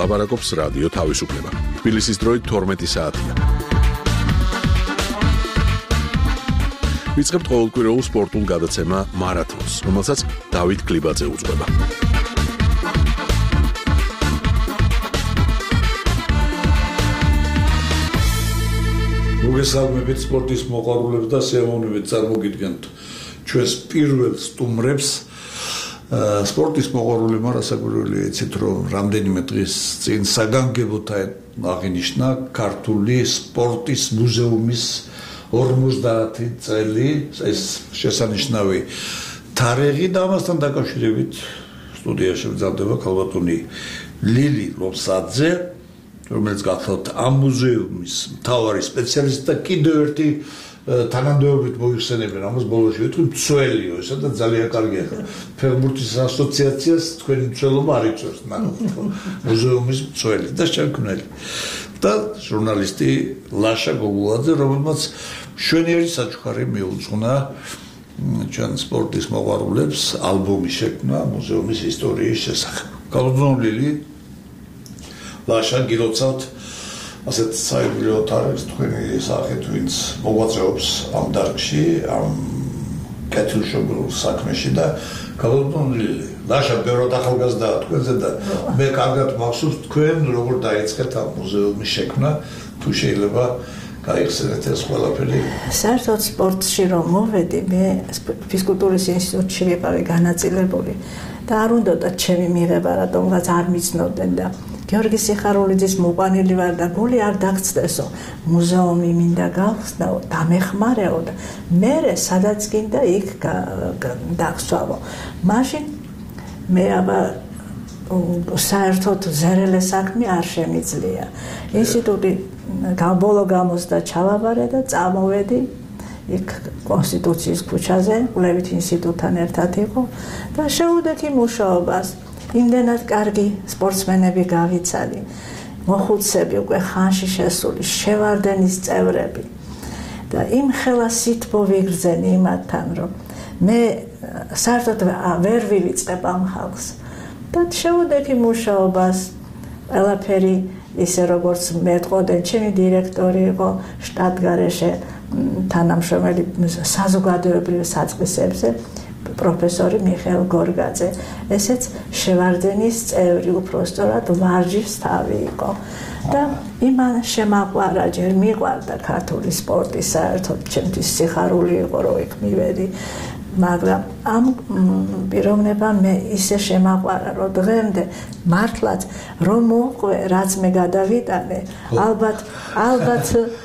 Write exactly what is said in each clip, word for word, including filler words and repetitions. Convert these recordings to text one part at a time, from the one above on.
ლაბარაკობს რადიო თავისუფლება. თბილისის დროით თორმეტი საათია. ვიწყებთ ყოველკვირეულ სპორტულ გადაცემა მარათონს, რომელსაც დავით გლიბაძე უძღვება. მოგესალმებით სპორტის მოყვარულებს და სიამოვნებით წარმოგიდგენთ ჩვენს პირველ სტუმრებს. სპორტის მოყვარულებმა რასაკვირველია იცით, რომ რამდენიმე დღის წინ საგანგებოდ აღინიშნა ქართული სპორტის მუზეუმის ორმოცდაათი წელი, ეს შესანიშნავი თარიღი და ამასთან დაკავშირებით სტუდიაში მზადდება ქალბატონი ლილი ლობსაძე, რომელიც გახლავთ ამ მუზეუმის მთავარი სპეციალისტი და კიდევ ერთი თანამდებობით მოიხსენებენ ამას ბოლოში ვიტყვი მცველიო, ესა და ძალიან კარგია. ფეხბურთის ასოციაციას თქვენი მცველობა არ იწევს, მაგრამ მუზეუმის მცველი და შემქმნელი. და ჟურნალისტი ლაშა გოგულაძე, რომელმაც მშვენიერი საჩუქარი მიუძღვნა ჩვენ სპორტის მოყვარულებს ალბომი შექმნა მუზეუმის ისტორიის შესახებ. ქალბატონი ლილი ლაშა გილოცავთ ასეთ საიუბილეო თარიღს თქვენი სახით, ვინც მოღვაწეობს ამ დარგში, ამ კეთილშობილ საქმეში და ქალბატონი ლაშა ბევრად ახალგაზრდაა თქვენზე და მე კარგად მახსოვს თქვენ როგორ დაიწყეთ ამ მუზეუმის შექმნა, თუ შეიძლება გაიხსენეთ ეს ყველაფერი. საერთოდ სპორტში რომ მოვედი, მე ფიზკულტურის ინსტიტუტში ვიყავი განაწილებული და არ უნდოდა ჩემი მიღება, რატომღაც არ მიცნობდნენ და გიორგი სიხარულიძის მოყვანილი ვარ და გული არ დაგწდესო. მუზეუმი მინდა გავხსნაო, დამეხმარეო და მერე სადაც გინდა იქ დაგსვავო. მაშინ მე აბა საერთოდ ზერელე საქმე არ შემიძლია. ინსტიტუტი ბოლო გამოსდა ჩავაბარე და წამოვედი იქ კონსტიტუციის ქუჩაზე, კვლევით ინსტიტუტთან ერთად იყო და შეუდექი მუშაობას. იმდენად კარგი სპორტსმენები გავიცანი, მოხუცები უკვე ხანში შესული, შევარდენის წევრები და იმ ხელა სითბო ვიგრძენი იმათთან, რომ მე საერთოდ ვერ ვივიწყებ ამ ხალხს და შეუდექი მუშაობას, ყველაფერი ისე როგორც მეტყოდნენ, ჩემი დირექტორი იყო შტატგარეშე თანამშრომელი საზოგადოებრივ საწყისებზე პროფესორი მიხეილ გორგაძე, ესეც შევარდენის წევრი, უпростоრად ვარჯიშს თავი იყო და იმან შემაყვარა, ჯერ მიყვარდა ქართული სპორტი, საერთოდ ჩემთვის სიხარული იყო, რომ იქ მივედი, მაგრამ ამ პიროვნებამ მე ისე შემაყვარა, რომ დღემდე მართლაც რომ მოყვე, რაც მე გადავიტანე, ალბათ ალბათ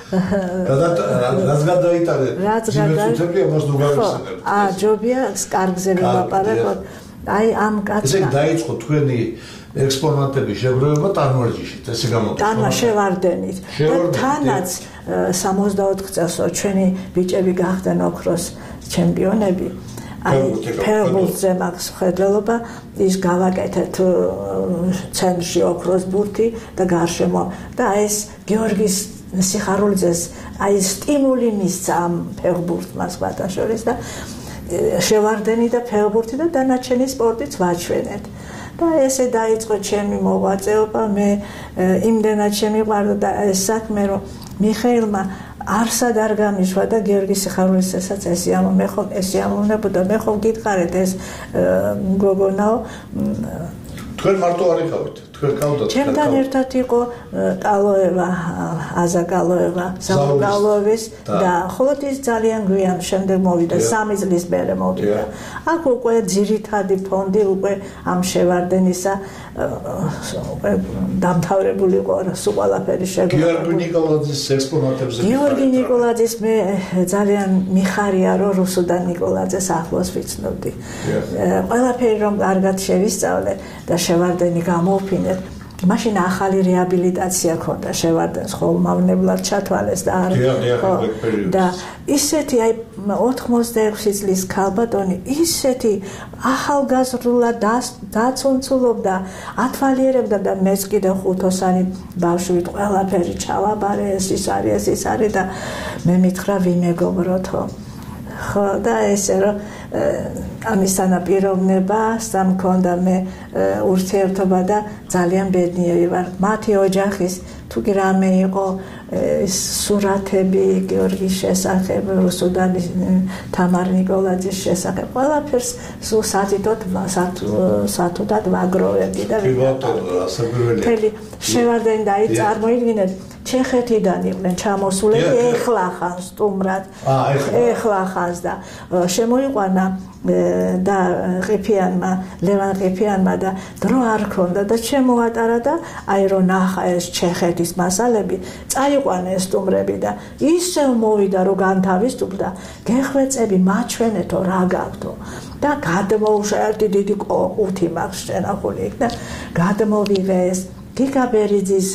რაც გადაიტანე, რაც გადაიტანე, ამას ნუ გავიხსენებ. აა, ჯობია კარგზე ვილაპარაკოთ. აი ამ კაცმა. ესე დაიწყო თქვენი ექსპონატების შეგროვება ტანვარჯიშით, ესე გამოდის. ტანვა შევარდენით. და თანაც სამოცდაოთხ წელსო ჩვენი ბიჭები გახდნენ ოქროს ჩემპიონები. აი ფეხბურთზე მაქვს ხედველობა, ის გავაკეთეთ ცენტრში ოქროს ბურთი და გარშემო და ეს გიორგის სიხარულიძეს აი სტიმული მისცა ამ ფეხბურთმა სხვათა შორის და შევარდენი და ფეხბურთი და დანარჩენი სპორტიც ვაჩვენეთ. და ესე დაიწყო ჩემი მოღვაწეობა, მე იმდენად შემიყვარდა და ეს საქმე, რომ მიხეილმა არსად არ გამიშვა და გიორგი სიხარულიძესაც ესე ამო მე ხომ ესე ამოვნებოდა, მე ხომ გითხარით ეს გოგონაო თქვენ მარტო არ იყავით, თქვენ გავდათ. ჩემთან ერთად იყო კალოევა, აზა კალოევა, სამგალოვის და ხოლოდ ის ძალიან გვიან შემდეგ მოვიდა, სამი წლის მერე მოვიდა. აქ უკვე ძირითადი ფონდი უკვე ამ შევარდენისა უკვე დამთავრებული იყო, სულ ყველაფერი შეგვიძლია. გიორგი ნიკოლაძის ექსპონატებზე. გიორგი ნიკოლაძის მე ძალიან მიხარია, რომ რუსუდან ნიკოლაძეს ახლოს ვიცნობდი. ყველაფერი რომ კარგად შევისწავლე და შევარდენი გამოვფინეთ. მაშინ ახალი რეაბილიტაცია ქონდა შევარდენს, ხოლმავნებლად ჩათვალეს და არ და ისეთი აი ოთხმოცდაექვსი წლის ქალბატონი ისეთი ახალგაზრდულად დაცუნცულობდა, ათვალიერებდა და მეც კიდე ხუთოსანი ბავშვით ყველაფერი ჩავაბარე, ეს ის არის, ეს ის არის და მე მითხრა ვიმეგობროთო. ხო და ესე რომ ამის თანაპიროვნება სამქონდა მე ურთიერთობა და ძალიან ბედნიერი ვარ მათი ოჯახის თუ კი რამე იყო ეს სურათები გიორგის შესახებ რუსუდანის თამარ ნიკოლაძის შესახებ ყველაფერს სულ სათითოდ სათუდად ვაგროვებდი და მთელი შევარდენი და აი წარმოიდგინეთ ჩეხეთიდან იყვნენ ჩამოსულები ეხლა ხან სტუმრად ეხლა ხანს და შემოიყვანა და ყიფიანმა ლევან ყიფიანმა და დრო არ ქონდა და შემოატარა და აი რომ ნახა ეს ჩეხეთის მასალები წაიყვანა ეს სტუმრები და ისევ მოვიდა რომ განთავისუფლდა გეხვეწები მაჩვენეთო რა გაქვთო და გადმოუშვა ერთი დიდი ყუთი მაქვს შენახული იქ და გადმოვიღე ეს გიგაბერიძის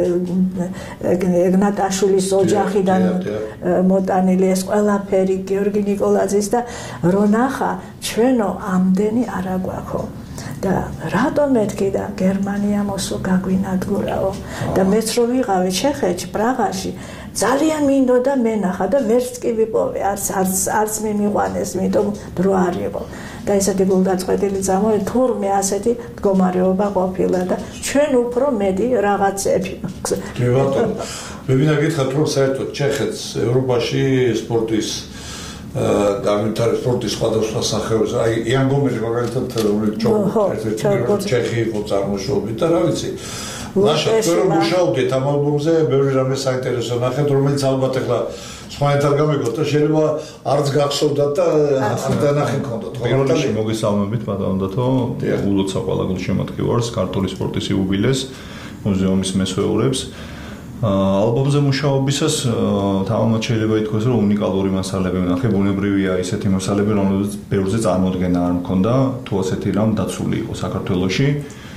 ეგნატაშვილის ოჯახიდან მოტანილი ეს ყველაფერი გიორგი ნიკოლაძის და რონახა ჩვენო ამდენი არა გვაქო და რატომ მეთქი და გერმანია მოსო გაგვინადგურაო და მეც რო ვიყავი ჩეხეთში პრაღაში ძალიან მინდოდა მენახა და ვერც კი ვიპოვე არც არც არც მიმიყვანეს იმიტომ დრო არ იყო და ესეთი გულდაწყვეტილი წამოვიდა თურმე ასეთი მდგომარეობა ყოფილა და ჩვენ უფრო მეტი რაღაცები კი ბატონო მე მინდა გითხრათ რომ საერთოდ ჩეხეთს ევროპაში სპორტის განვითარების სპორტის სხვადასხვა სახეობის აი იან გომერი მაგალითად რომელიც ერთ-ერთი ჩეხი იყო წარმოშობით და რა ვიცი ლაშა თქვენ რომ მუშაობდით ამ ალბომზე ბევრი რამე საინტერესო ნახეთ რომელიც ალბათ ახლა სხვანაირად გამიგოთ და შეიძლება არც გახსოვდათ და არ დანახი გქონდათ პირველში მოგესალმებით ბატონო ულოცა ყველა გულშემატკივარს ქართული სპორტის იუბილეს მუზეუმის მესვეურებს ალბომზე მუშაობისას თავმოთ შეიძლება ითქვას რომ უნიკალური მასალები ვნახე ბუნებრივია ისეთი მასალები რომელზეც ბევრზე წარმოდგენა არ მქონდა თუ ასეთი რამ დაცული იყო საქართველოში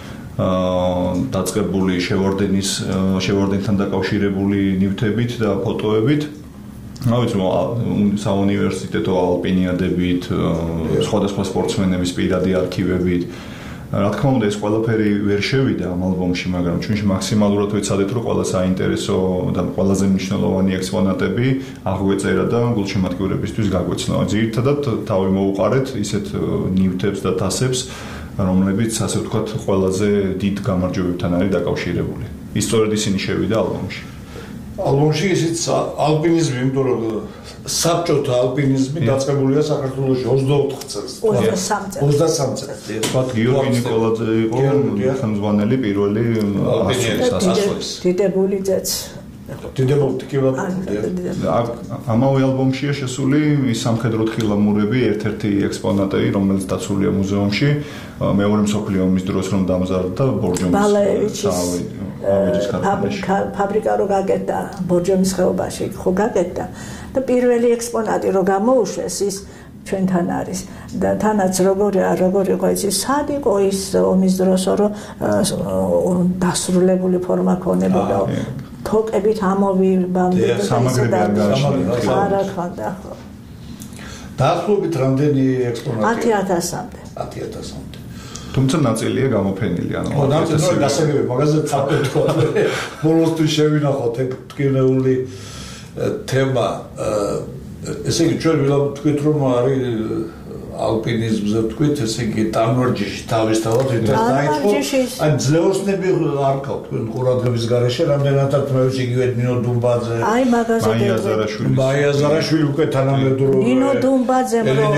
დაწყებული შევარდენის შევარდენთან დაკავშირებული ნივთებით და ფოტოებით რა ვიცი საუნივერსიტეტო ალპინიადებით სხვადასხვა სპორტსმენების პირადი არქივებით რა თქმა უნდა ეს ყველაფერი ვერ შევიდა ამ ალბომში მაგრამ ჩვენში მაქსიმალურად ვეცადეთ რომ ყველა საინტერესო და ყველაზე მნიშვნელოვანი ექსპონატები აღვეწერა და გულშემატკივრებისთვის გაგვეცნო ძირითადად თავი მოუყარეთ ისეთ ნივთებს და თასებს რომლებიც ასე ვთქვათ ყველაზე დიდ გამარჯვებებთან არის დაკავშირებული ის სწორედ ისინი შევიდა ალბომში ალბომში ისიც ალპინიზმი იმიტომ რომ საბჭოთა ალპინიზმი დაწყებულია საქართველოში ოცდაოთხ წელს ოცდასამ წელს თქვათ გიორგი ნიკოლაძე იყო ხელმძღვანელი პირველი ასწავლის დიდებული ძეც დიდებული კი ბატონო ამავე ალბომშია შესული სამხედრო თხილამურები ერთ-ერთი ექსპონატი რომელიც დაცულია მუზეუმში მეორე მსოფლიო ომის დროს რომ დამზადდა ბორჯომის ბალაევიჩის ფაბრიკა რო გაკეთდა ბორჯომის ხეობაში ხო გაკეთდა და პირველი ექსპონატი რო გამოუშვეს ის ჩვენთან არის და თანაც როგორი როგორი იყო იცი სად იყო ის ომის დროსო რომ დასრულებული ფორმა ქონებოდა თოკებით ამოვიბამდე არა ხანდა ხო დაახლოებით რამდენი ექსპონატია ათი ათასამდე ათი ათასამდე თუმცა ნაწილია გამოფენილი ანუ ხო ნაწილი გასაგები მაგაზე წავედ თქო ბოლოსთვის შევინახოთ ეგ ტკივნეული თემა ესე იგი ჩვენ ვილაპარაკეთ რომ არის ალპინიზმზე თქვით ესე იგი ტანვარჯიში თავისთავად ვითარ დაიწყო აი ძლეოსნები არ ყავთ თქვენ ყურადღების გარეშე რამდენადაც მე ვიცი იგივე ნინო დუმბაძე აი მაგაზე მაია ზარაშვილი მაია ზარაშვილი უკვე თანამედროვე ნინო დუმბაძემ რო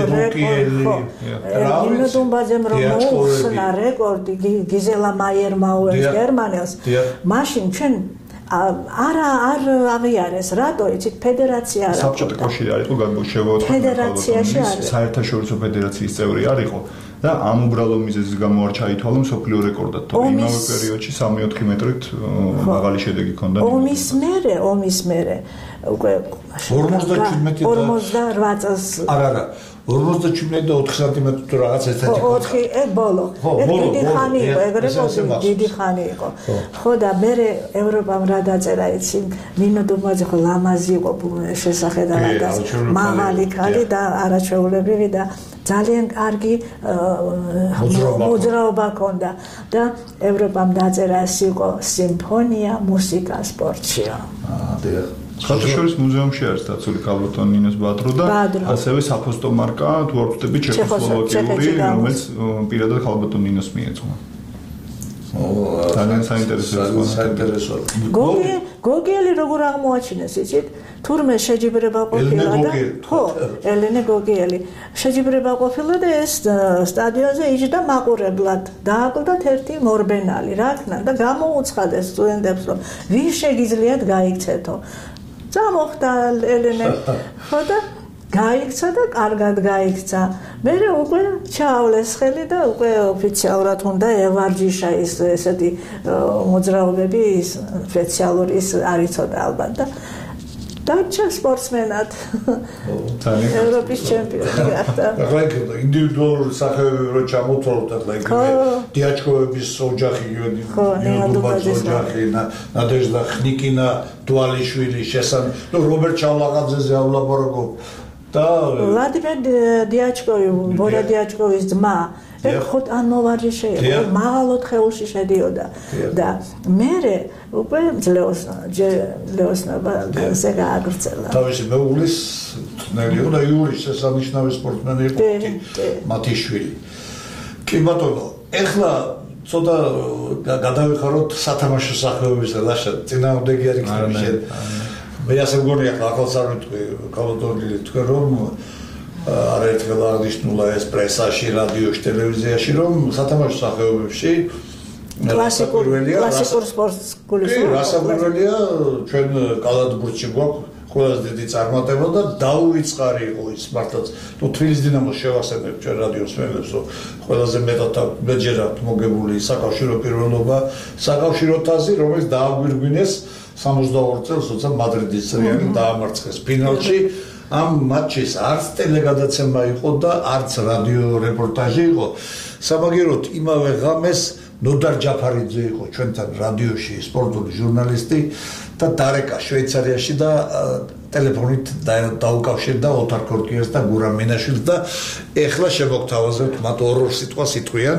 ნინო დუმბაძემ რო მოუსნა რეკორდი გიზელა მაიერმა უეს გერმანელს მაშინ ჩვენ არა არ აღიარეს რატო იცით ფედერაცია არა საბჭოთა კავშირი არ იყო გამოსშევოთ ფედერაციაში არის საერთაშორისო ფედერაციის წევრი არ იყო და ამ უბრალო მიზეზის გამო არ ჩაითვალა მსოფლიო რეკორდად თორე იმავე პერიოდში სამი ოთხი მეტრით მაღალი შედეგი ჰქონდა ომის მერე ომის მერე უკვე ორმოცდაოთხ წელს არა არა ორმოცდაჩვენე და ოთხ სანტიმეტრი თუ რაღაც ესეთი ხო ოთხი ეგ ბოლო ეგ დიდი ხანი იყო ეგრე დიდი ხანი იყო ხო და მე ევროპამ რა დაწერა იცი ნინო დუმბაძე ხო ლამაზი იყო შესახედავად და მაღალი ქალი და არაჩვეულებრივი და ძალიან კარგი მოძრაობა ჰქონდა და ევროპამ დაწერა ეს იყო სიმფონია მუსიკა სპორტშია აა დიახ ხალხის მუზეუმში არის დაცული ქალბატონ ნინოს ბადრო და ასევე საფოსტო მარკა თუ არ ვთქვი ჩეხოსლოვაკიური, რომელიც პირადად ქალბატონ ნინოს მიეძღვნა. ძალიან საინტერესო საინტერესო. გოგი გოგიელი როგორ აღმოაჩინეს იცით? თურმე შეჯიბრება ყოფილა და ხო, ელენე გოგიელი. შეჯიბრება ყოფილა და ეს სტადიონზე იჯდა მაყურებლად. დააკლდათ ერთი მორბენალი, რა ქნა და გამოუცხადეს სტუდენტებს, რომ ვინ შეგიძლიათ გაიქცეთო. წამოხდა ელენე. ხო და გაიქცა და კარგად გაიქცა. მე უკვე ჩაავლეს ხელი და უკვე ოფიციალურად უნდა ევარჯიშა ის ესეთი მოძრაობები ის სპეციალური ის არ იცოდა ალბათ და დარჩა სპორტსმენად. ევროპის ჩემპიონი გახდა. ახლა იქ ინდივიდუალური სახეობები რო ჩამოთვალოთ ახლა იქ დიაჩკოების ოჯახი ნიადუბაძის ოჯახი ნადეჟდა ხნიკინა დვალიშვილი შესან ნუ რობერტ ჩავლაღაძეზეავლაბოროგო და ვლადიმერ დიაჩკოვი ბორა დიაჩკოვის ძმა ეხოთ ან მოვარჯიშე იყო მაღალ ოთხეულში შედიოდა და მერე უკვე ლეოს ლეოსნობა ზე გააგრძელა თავისი მეუღლის თნელი იყო და იურის შესანიშნავი სპორტსმენი იყო მათიშვილი კი ბატონო ეხლა ცოტა გადავიხაროთ სათამაშო სახეობების ლაშა წინააღმდეგი არის ქიმიშენ მე ასე მგონი ახლა ახალს არ ვიტყვი კალოდონილი თქვენ რომ არაერთხელ აღნიშნულა ეს პრესაში, რადიოში, ტელევიზიაში რომ სათამაშო სახეობებში კლასიკურ კლასიკურ სპორტს გულისხმობს. კი, რასაკვირველია ჩვენ კალათბურთში გვაქვს ყველაზე დიდი წარმატება და დაუვიწყარი იყო ის მართლაც თუ თბილისის დინამოს შევახსენებ ჩვენ რადიოს მელებს რომ ყველაზე მეტად მეჯერად მოგებული საკავშირო პირველობა საკავშირო თასი რომელიც დააგვირგვინეს სამოცდაორი წელს როცა მადრიდის რეალი დაამარცხეს ფინალში ამ მატჩის არც ტელეგადაცემა იყო და არც რადიო რეპორტაჟი იყო სამაგეროთ იმავე ღამეს ნოდარ ჯაფარიძე იყო ჩვენთან რადიოში სპორტული ჟურნალისტი და დარეკა შვეიცარიაში და ტელეფონით დაუკავშირდა ოთარ ქორკიას და გურამ მინაშვილს და ეხლა შემოგთავაზებთ მათ ორ-ორ სიტყვას იტყვიან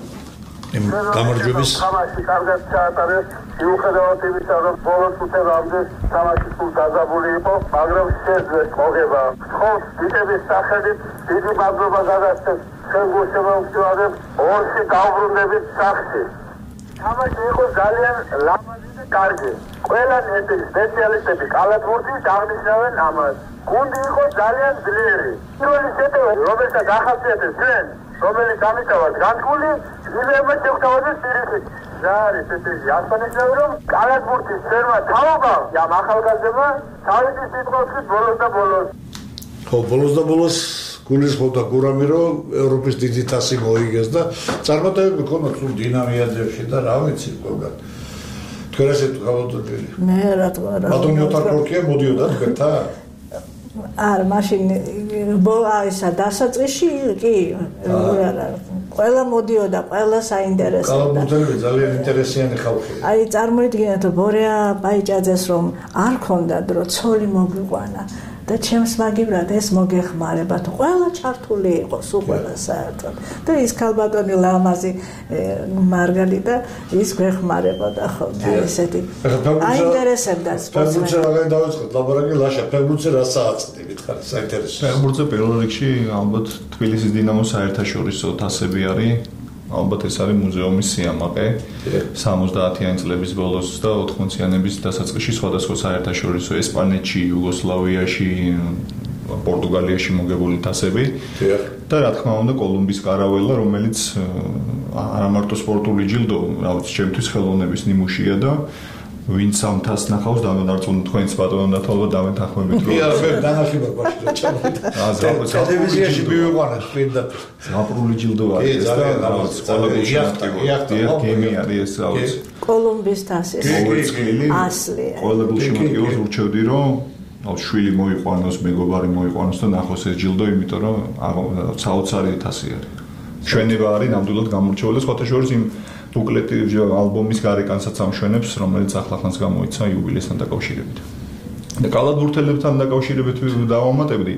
იმ გამარჯვების თამაში კარგად ჩაატარეს მიუხედავად იმისა რომ ბოლოს უთევამდე თამაში სულ დაზაბული იყო მაგრამ შეძლეს მოგება ხოს დიდების სახელით დიდი მადლობა გადასცემ ხელგო შემოგვწევადებ ორში დაუბრუნდებით სახში თამაში იყო ძალიან ლამაზი და კარგი ყველა ეს სპეციალისტები კალათბურთის აღნიშნავენ ამას გუნდი იყო ძალიან ძლიერი პირველი შეტევა რომელსაც ახასიათებს ჩვენ რომელიც გამიტევათ განკული იმემა შევთავაზეთ პირიქით და არის ესე ასანიშნავი რომ კალათბურთის ფერმა თავობა ამ ახალგაზრდებმა თავისი სიტყვებით ბოლოს და ბოლოს ხო ბოლოს და ბოლოს გულისხმობდა გურამი რომ ევროპის დიდი თასი მოიგეს და წარმატებები ქონდა თუ დინამიაძეებში და რა ვიცი ყველგან თქვენ ასე გავოდოდილი მე რა თქმა უნდა ბატონი ოთარ ქორკია მოდიოდა თქვენთან არ მაშინ ისა დასაწყისში კი არა ყველა მოდიოდა ყველა საინტერესო კალათბურთელები ძალიან ინტერესიანი ხალხია აი წარმოიდგინეთ ბორია ბაიჭაძეს რომ არ ქონდა დრო ცოლი მოგვიყვანა და ჩემს მაგივრად ეს მოგეხმარება თუ ყველა ჩართული იყო სულ ყველა საერთოდ და ის ქალბატონი ლამაზი მარგალიტა ის გვეხმარებოდა ხოლმე ესეთი აინტერესებდა სპორტსმენს რაღაცა დავიწყოთ ლაბორატორი ლაშა ფეხბურთზე რა საწყდი გითხარი საინტერესო ფეხბურთზე პირველ რიგში ალბათ თბილისის დინამოს საერთაშორისო თასები არის ალბათ ეს არის მუზეუმის სიამაყე სამოცდაათიანი წლების ბოლოს და ოთხმოციანების დასაწყისში სხვადასხვა საერთაშორისო ესპანეთში, იუგოსლავიაში, პორტუგალიაში მოგებული თასები და რა თქმა უნდა კოლუმბის კარაველა რომელიც არა მარტო სპორტული ჯილდო, რა ვიცი, ჩემთვის ხელოვნების ნიმუშია და ვინც ამ თასს ნახავს დამარცხებული თქვენს ბატონო დათვალვა დამეთანხმებით რომ კი არა დანახება ბაშკა ჩამოდი ტელევიზიაში მივიყვანეთ პირდაპირ ზაპრული ჯილდო არის ეს და რა ვიცი ყველა გულშემატკივარია გემი არის ეს რა ვიცი კოლუმბის თასის მოწყილი ასლია ყველა გულშემატკივარს ურჩევდი რომ აუ შვილი მოიყვანოს მეგობარი მოიყვანოს და ნახოს ეს ჯილდო იმიტომ რომ საოცარი თასი არის ჩვენება არის ნამდვილად გამორჩეული სხვათა შორის იმ ბუკლეტი ალბომის გარეკანსაც ამშვენებს, რომელიც ახლახანს გამოიცა იუბილესთან დაკავშირებით. და კალათბურთელებთან დაკავშირებით დავამატებდი,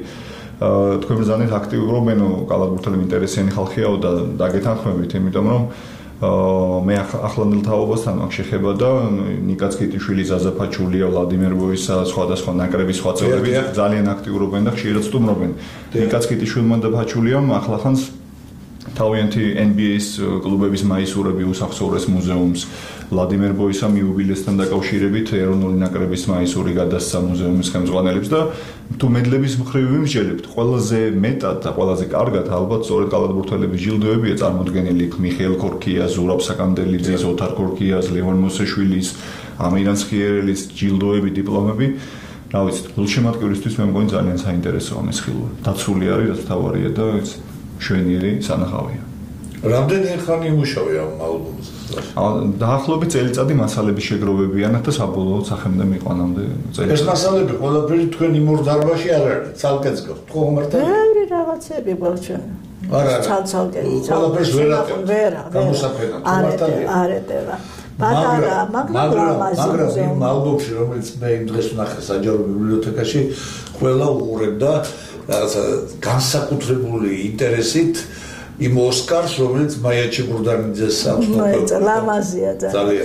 თქვენ ბრძანეთ აქტიურობენ კალათბურთელები ინტერესიანი ხალხიაო და დაგეთანხმებით, იმიტომ რომ მე ახლანდელ თაობასთან მაგ შეხება და ნიკაც კიტიშვილი, ზაზა ფაჩულია, ვლადიმერ ვოისა, სხვადასხვა ნაკრების სხვა წევრები ძალიან აქტიურობენ და ხშირად სტუმრობენ. ნიკაც კიტიშვილმა და ფაჩულიამ ახლახანს თავიანთი ენ ბი ეის კლუბების მაისურები უსახსოვრეს მუზეუმს. ვლადიმერ ვოისამ იუბილესთან დაკავშირებით ეროვნული ნაკრების მაისური გადასცა მუზეუმის ხელმძღვანელებს და თუ მედლების მხრივ ვიმსჯელებთ, ყველაზე მეტად და ყველაზე კარგად ალბათ სწორედ კალათბურთელების ჯილდოებია წარმოდგენილი მიხეილ ქორქიას, ზურაბ საკანდელიძის, ოთარ ქორქიას, ლევან მოსეშვილის, ამირან სხიერელის ჯილდოები, დიპლომები. რა ვიცი, გულშემატკივრისთვის მე მგონი ძალიან საინტერესოა ეს ხილვა. დაცული არის, რაც თავარია და შვენიერი სანახავია. რამდენი ხანი იმუშავე ამ ალბომზე? დაახლოებით წელიწადი მასალების შეგროვებიანად და საბოლოოდ სახელმწიფო მიყვანამდე წელიწადი. ეს მასალები ყველაფერი თქვენი მურდარბაში არ არის, ცალკეც გქონთ, ხო მარტო? ბევრი რაღაცები გვაქვს. არა, ცალ-ცალკე, ყველაფერს ვერ აკეთებ. ვერა, გამოსაფენად, მართალია. არეტევა. პატარა, მაგრამ ლამაზი. მაგრამ იმ ალბომში, რომელიც მე იმ დღეს ვნახე საჯარო ბიბლიოთეკაში, ყველა უყურებდა რაღაცა განსაკუთრებული ინტერესით იმ ოსკარს, რომელიც მაია ჩიბურდანიძეს აქვს. ლამაზია ძალიან.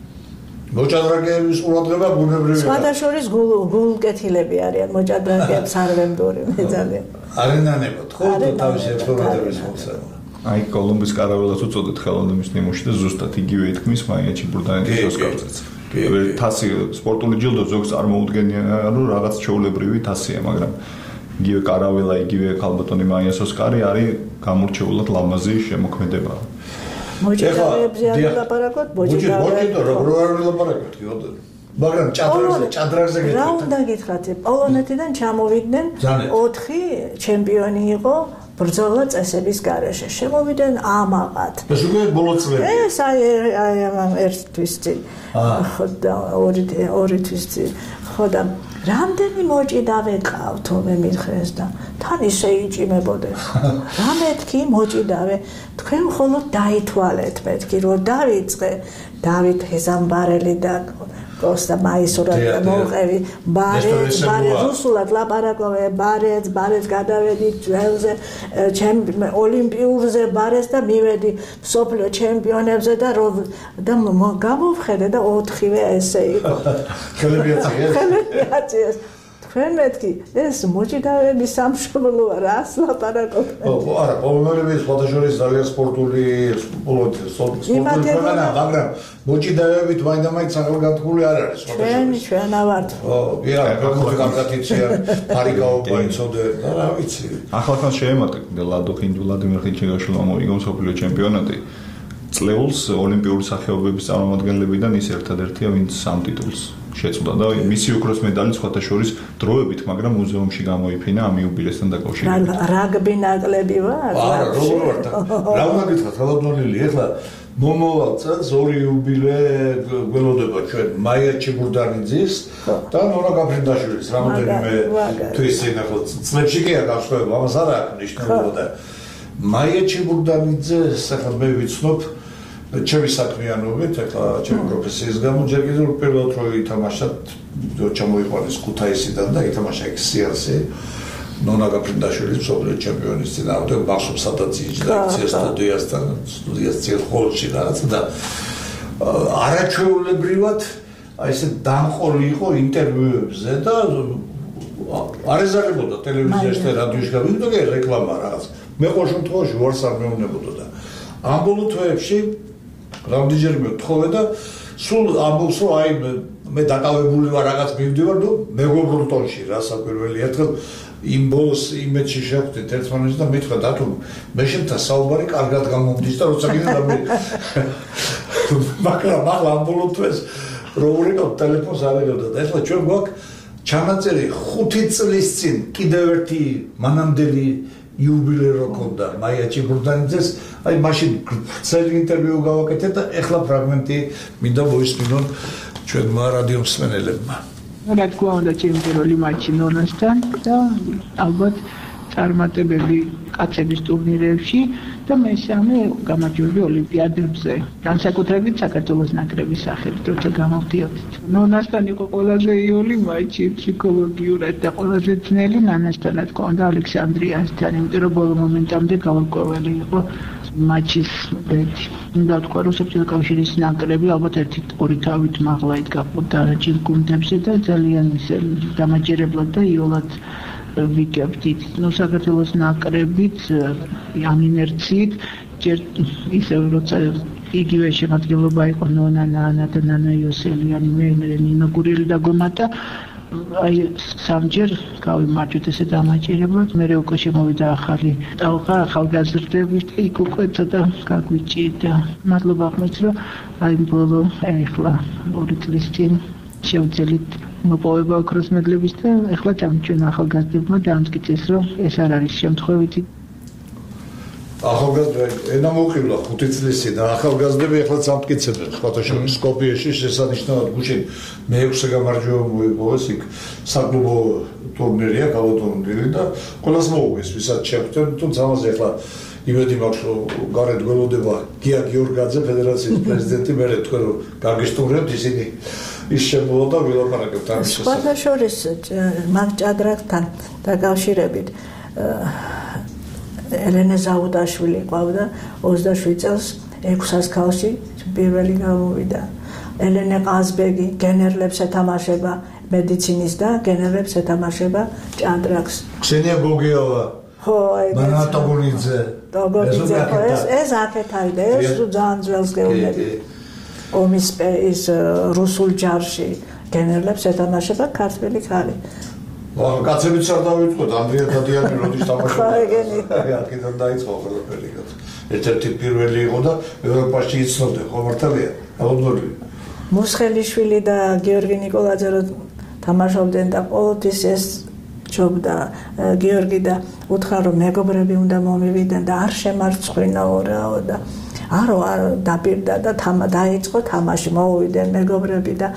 მოჭადრაკეების ყურადღება ბუნებრივია. სხვადასხვა გულკეთილები არიან მოჭადრაკეებს არ ვემბორი მე ძალიან. არენანებად, ხო, თავისი ექსპერიმენტების მოსალა. აი კოლუმბის კარაველას უწოდეთ ხელოვნების ნიმუში და ზუსტად იგივე ეთქმის მაია ჩიბურდანიძის ოსკარზეც. თასი სპორტული ჯილდო ზოგს წარმოუდგენია, რომ რაღაც ჩაოლებრივი თასია, მაგრამ იგივე კარაველა, იგივე ქალბატონი მაიას ოსკარი არის გამორჩეულად ლამაზი შემოქმედება. მოჭადრაკეებზე არ ვილაპარაკოთ, მოჭადრაკეებზე როგორ არ ვილაპარაკოთ, გიოდე. მაგრამ ჭადრაგზე, ჭადრაგზე გეტყვით. რა უნდა გითხრათ, პოლონეთიდან ჩამოვიდნენ ოთხი ჩემპიონი იყო ბრძოლა წესების გარეშე. შემოვიდნენ ამაყად. ეს უკვე ბოლო წლები. ეს აი აი ერთვის წინ. ხო და ორი ორი თვის წინ. ხო და რამდენი მოჭი დავეყავთ მე მითხეს და თან ისე იჭიმებოდეს. რა მეთქი მოჭი დავე. თქვენ მხოლოდ დაითვალეთ მეთქი რომ დავიწყე დავით ჰეზამბარელი და კოსტა მაისურად მოყევი ბარეთ ბარეთ რუსულად ლაპარაკობე ბარეთ ბარეთ გადავედი ძველზე ოლიმპიურზე ბარეთ და მივედი სოფლიო ჩემპიონებზე და და გამოვხედე და ოთხივე ესე იყო ხელებიაცია ხელებიაცია თქვენ მეთქი ეს მოჭიდავების სამშობლოა რას ლაპარაკობ ხო არა პოლონელები სხვადასხვა ძალიან სპორტული პოლონეთის სპორტული ქვეყანა მაგრამ მოჭიდავებით მაინდა-მაინც აღგანთქმული არ არის სხვადასხვა ჩვენ ჩვენა ვართ ხო ვია გამოგაკეთია ფარიკაობა იცოდე და რა ვიცი ახალგან შეემატკინა ლადო ხინჯულადიმერ ხინჩეგაშვილმა მოიგო მსოფლიო ჩემპიონატი წლეულს ოლიმპიური სახეობების წარმომადგენლებიდან ის ერთადერთია ვინც სამ ტიტულს შეწყვდა და მისი ოქროს მედალი სხვათა შორის დროებით, მაგრამ მუზეუმში გამოიფინა ამ იუბილესთან დაკავშირებით. რაგბი ნაკლები ვარ? არა, როგორ ვარ? რა უნდა გითხრათ, ხელოვნური, ეხლა მომავალ წელს ორი იუბილე გველოდება ჩვენ მაია ჩიბურდანიძის და ნონა გაფრინდაშვილის. რამოდენიმე თვის წინ ახლა წლებში კი არ გავსწრებო, ამას არ აქვს ნიშნულობა. მაია ჩიბურდანიძე, ახლა მე ვიცნობ ჩემი საქმიანობით, ახლა ჩემი პროფესიის გამო ჯერ კიდევ პირველად რო ითამაშად, ჩამოიყვანეს ქუთაისიდან და ითამაშა იქ სი არ სი ნონა გაფრინდაშვილის მსოფლიო ჩემპიონის წინააღმდეგ ბახშობ სადაც იჯდა სტუდიასთან, სტუდიას ციხეში რაღაცა და არაჩვეულებრივად აი ესე დამყოლი იყო ინტერვიუებზე და არ ეზარებოდა ტელევიზიაში და რადიოში გავიგდო კი რეკლამა რაღაც. მე ყოველ შემთხვევაში ვარს არ მეუბნებოდა და ამ ბოლო თვეებში რამდენჯერმე ვთხოვე და სულ ამბობს რომ აი მე დაკავებული ვარ რაღაც მივდივარ და მეგობრულ ტონში რა საკვირველი ერთხელ იმ ბოლოს იმედში შევხვდით ერთმანეთს და მითხრა დათო მე შემთა საუბარი კარგად გამომდის და როცა კიდე და მე მაგრამ ახლა ამ ბოლო თვეს რომ ვიყო ტელეფონს არ ელოდა და ეხლა ჩვენ გვაქვს ჩანაწერი ხუთი წლის წინ კიდევ ერთი მანამდელი იუბილე რო ქონდა მაია ჩიბურდანიძეს აი მაშინ წელი ინტერვიუ გავაკეთეთ და ეხლა ფრაგმენტი მინდა მოისმინონ ჩვენმა რადიო მსმენელებმა. რა თქმა უნდა ჩემი პირველი მატჩი ნონასთან და ალბათ წარმატებელი კაცების ტურნირებში და მესამე გამარჯვებული ოლიმპიადებზე. განსაკუთრებით საქართველოს ნაკრების სახელით, როცა გამოვდიოდით. ნონასთან იყო ყველაზე იოლი მატჩი ფსიქოლოგიურად და ყველაზე ძნელი ნანასთანაც ჰქონდა ალექსანდრიასთან, იმიტომ რომ ბოლო მომენტამდე გავაკოველი იყო მატჩის ბედი. უნდა ვთქვა, რომ საბჭოთა კავშირის ნაკრები ალბათ ერთი ორი თავით მაღლა იდგა დანარჩენ გუნდებზე და ძალიან ისე დამაჯერებლად და იოლად ვიკებდით. ნუ საქართველოს ნაკრებით ამ ინერციით ჯერ ისე როცა იგივე შემადგენლობა იყო ნონა ნანა და ნანა იოსელიანი მე მე ნინო გურიელი და გომატა აი სამჯერ გავიმარჯვეთ ესე დამაჭირებლად მე უკვე შემოვიდა ახალი ტალღა ახალგაზრდების და იქ უკვე ცოტა გაგვიჭირდა მადლობა ხმეთ რომ აი ბოლო ეხლა ორი წლის წინ შევძელით მოპოვება ოქროს მედლების და ეხლა დამჩვენა ახალგაზრდებმა დაამტკიცეს რომ ეს არ არის შემთხვევითი ახალგაზრდები ენა მოყივლა ხუთი წლისი და ახალგაზრდები ეხლა წამტკიცებენ ხათაშორის სკოპიეში შესანიშნავად გუშინ მეექვსე გამარჯვება მოიპოვეს იქ საკლუბო ტურნირია გავო ტურნირი და ყველას მოუგეს ვისაც შეხვდნენ თუმცა ამაზე ეხლა იმედი მაქვს რომ გარეთ გველოდება გია გიორგაძე ფედერაციის პრეზიდენტი მე თქვენ რომ გაგისტუმრებთ ისინი ის შემოვა და ვილაპარაკებთ ამის შესახებ. ხათაშორის მაგ ჭადრაკთან დაკავშირებით ელენე ზაუდაშვილი ყავდა ოცდაშვიდ წელს ექვსას ქალში პირველი გამოვიდა. ელენე ყაზბეგი გენერლებს ეთამაშება მედიცინის და გენერლებს ეთამაშება ჭადრაკს. ქსენია გოგიავა ხო, აი მანა ტოგონიძე. ტოგონიძე ეს ეს აქეთ აიდა ეს ძალიან ძველს გეუბნები. ომის ის რუსულ ჯარში გენერლებს ეთამაშება ქართველი ქალი. კაცებიც არ დავიწყოთ ანდრია დადიანი როდის თამაშობდა. აი აქედან დაიწყო ყველაფერი კაც. ერთ-ერთი პირველი იყო და ევროპაში იცნობდა ხო მართალია? აუდორი. მუსხელიშვილი და გიორგი ნიკოლაძე რო თამაშობდნენ და ყოველთვის ეს ჯობდა გიორგი და უთხრა რომ მეგობრები უნდა მომივიდნენ და არ შემარცხვინაო რაო და არო არ დაპირდა და თამა დაიწყო თამაში მოვიდნენ მეგობრები და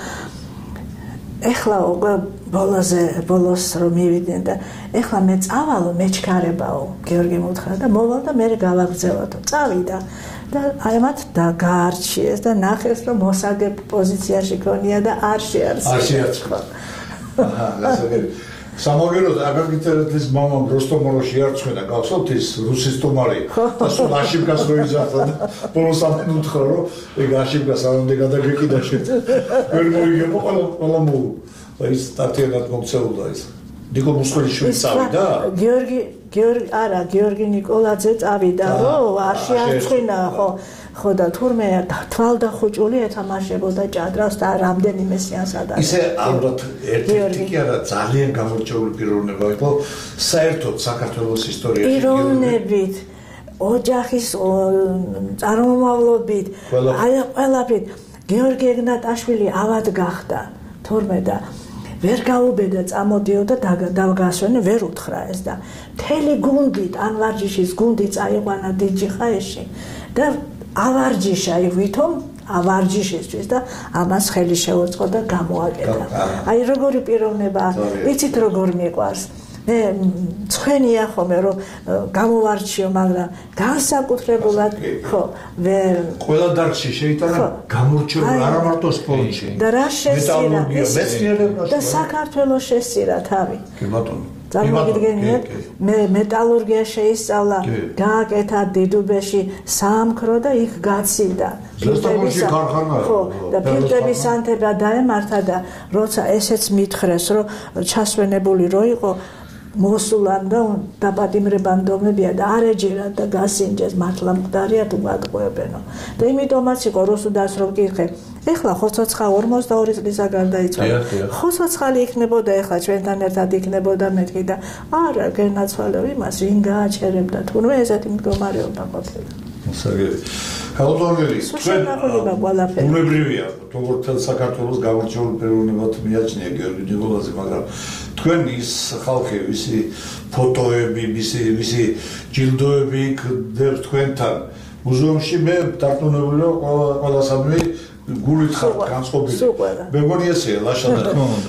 ეხლა უკვე ბოლოზე ბოლოს რომ მივიდნენ და ეხლა მე წავალო მეჩქარებაო გიორგი მუთხრა და მოვალ და მე გავაგზავნო წავიდა და აი მათ და გაარჩიეს და ნახეს რომ მოსაგებ პოზიციაში ქონია და არ შეარჩია არ შეარჩა აჰა გასაგები სამოგეროდ აგაგიტერეთის მამამ როსტომოროში არცხვენა გახსოვთ ის რუსის სტუმარი და სულ აშიბგას რო იძახა და ბოლოს ამენ უთხრა რომ ეგ აშიბგას არამდე გადაგეკიდა შეთ ვერ მოიგებო ყველა ყველა მო ის სტატიანად მოქცეულა ის ნიკო მუსხელიშვილი წავიდა გიორგი გიორგი არა გიორგი ნიკოლაძე წავიდა რომ არ შეარჩინა ხო ხო და თურმე თვალდახუჭული ეთამაშებოდა ჭადრავს და რამდენიმე სეანს ადარებდა. ისე ალბათ ერთ-ერთი კი არა ძალიან გამორჩეული პიროვნება იყო საერთოდ საქართველოს ისტორიაში. პიროვნებით, ოჯახის წარმომავლობით, აი ყველაფრით გიორგი ეგნატაშვილი ავად გახდა თურმე და ვერ გაუბედა წამოდიოდა დავგასვენე ვერ უთხრა ეს და მთელი გუნდით ანვარჯიშის გუნდი წაიყვანა დიჯიხაეში და ავარჯიშა ვითომ ავარჯიშისთვის და ამას ხელი შეუწყო და გამოაკეთა. აი როგორი პიროვნება, იცით როგორ მიყვარს. მე ცხენია ხოლმე რომ გამოვარჩიო, მაგრამ განსაკუთრებულად ხო, ვერ ყველა დარგში შეიტანა გამორჩეული არა მარტო სპორტში. და რა შესწირა და საქართველოს შესწირა თავი. კი ბატონო. წარმოგიდგენიათ მე მეტალურგია შეისწავლა გააკეთა დიდუბეში საამქრო და იქ გაცილდა ზესტაფონში ქარხანა ხო და ფილტრების ანთება დაემართა და როცა ესეც მითხრეს რომ ჩასვენებული რო იყო მოსულან და დაპატიმრებანდომებია და არეჯერა და გასინჯეს მართლა მკვდარია თუ მატყუებენო და იმიტომაც იყო რუსუდას რომ კითხე ეხლა ხოცოცხა ორმოცდაორი წლისა გარდაიცვალა ხოცოცხალი იქნებოდა ეხლა ჩვენთან ერთად იქნებოდა მეთქი და არა გენაცვალებ იმას ვინ გააჩერებდა თუნდაც ესეთი მდგომარეობა ყოფილა მოსაგები ხალხური თქვენ უნებრივია როგორც საქართველოს გამორჩეული პიროვნებად მიაჩნია გიორგი ნიკოლაძე მაგრამ თქვენ ის ხალხი ვისი ფოტოები ვისი ვისი ჯილდოები იქ თქვენთან მუზეუმში მე დარწმუნებული ვარ ყველასამი გულით ხარ განწყობილი. მე მგონი ესეა ლაშადა.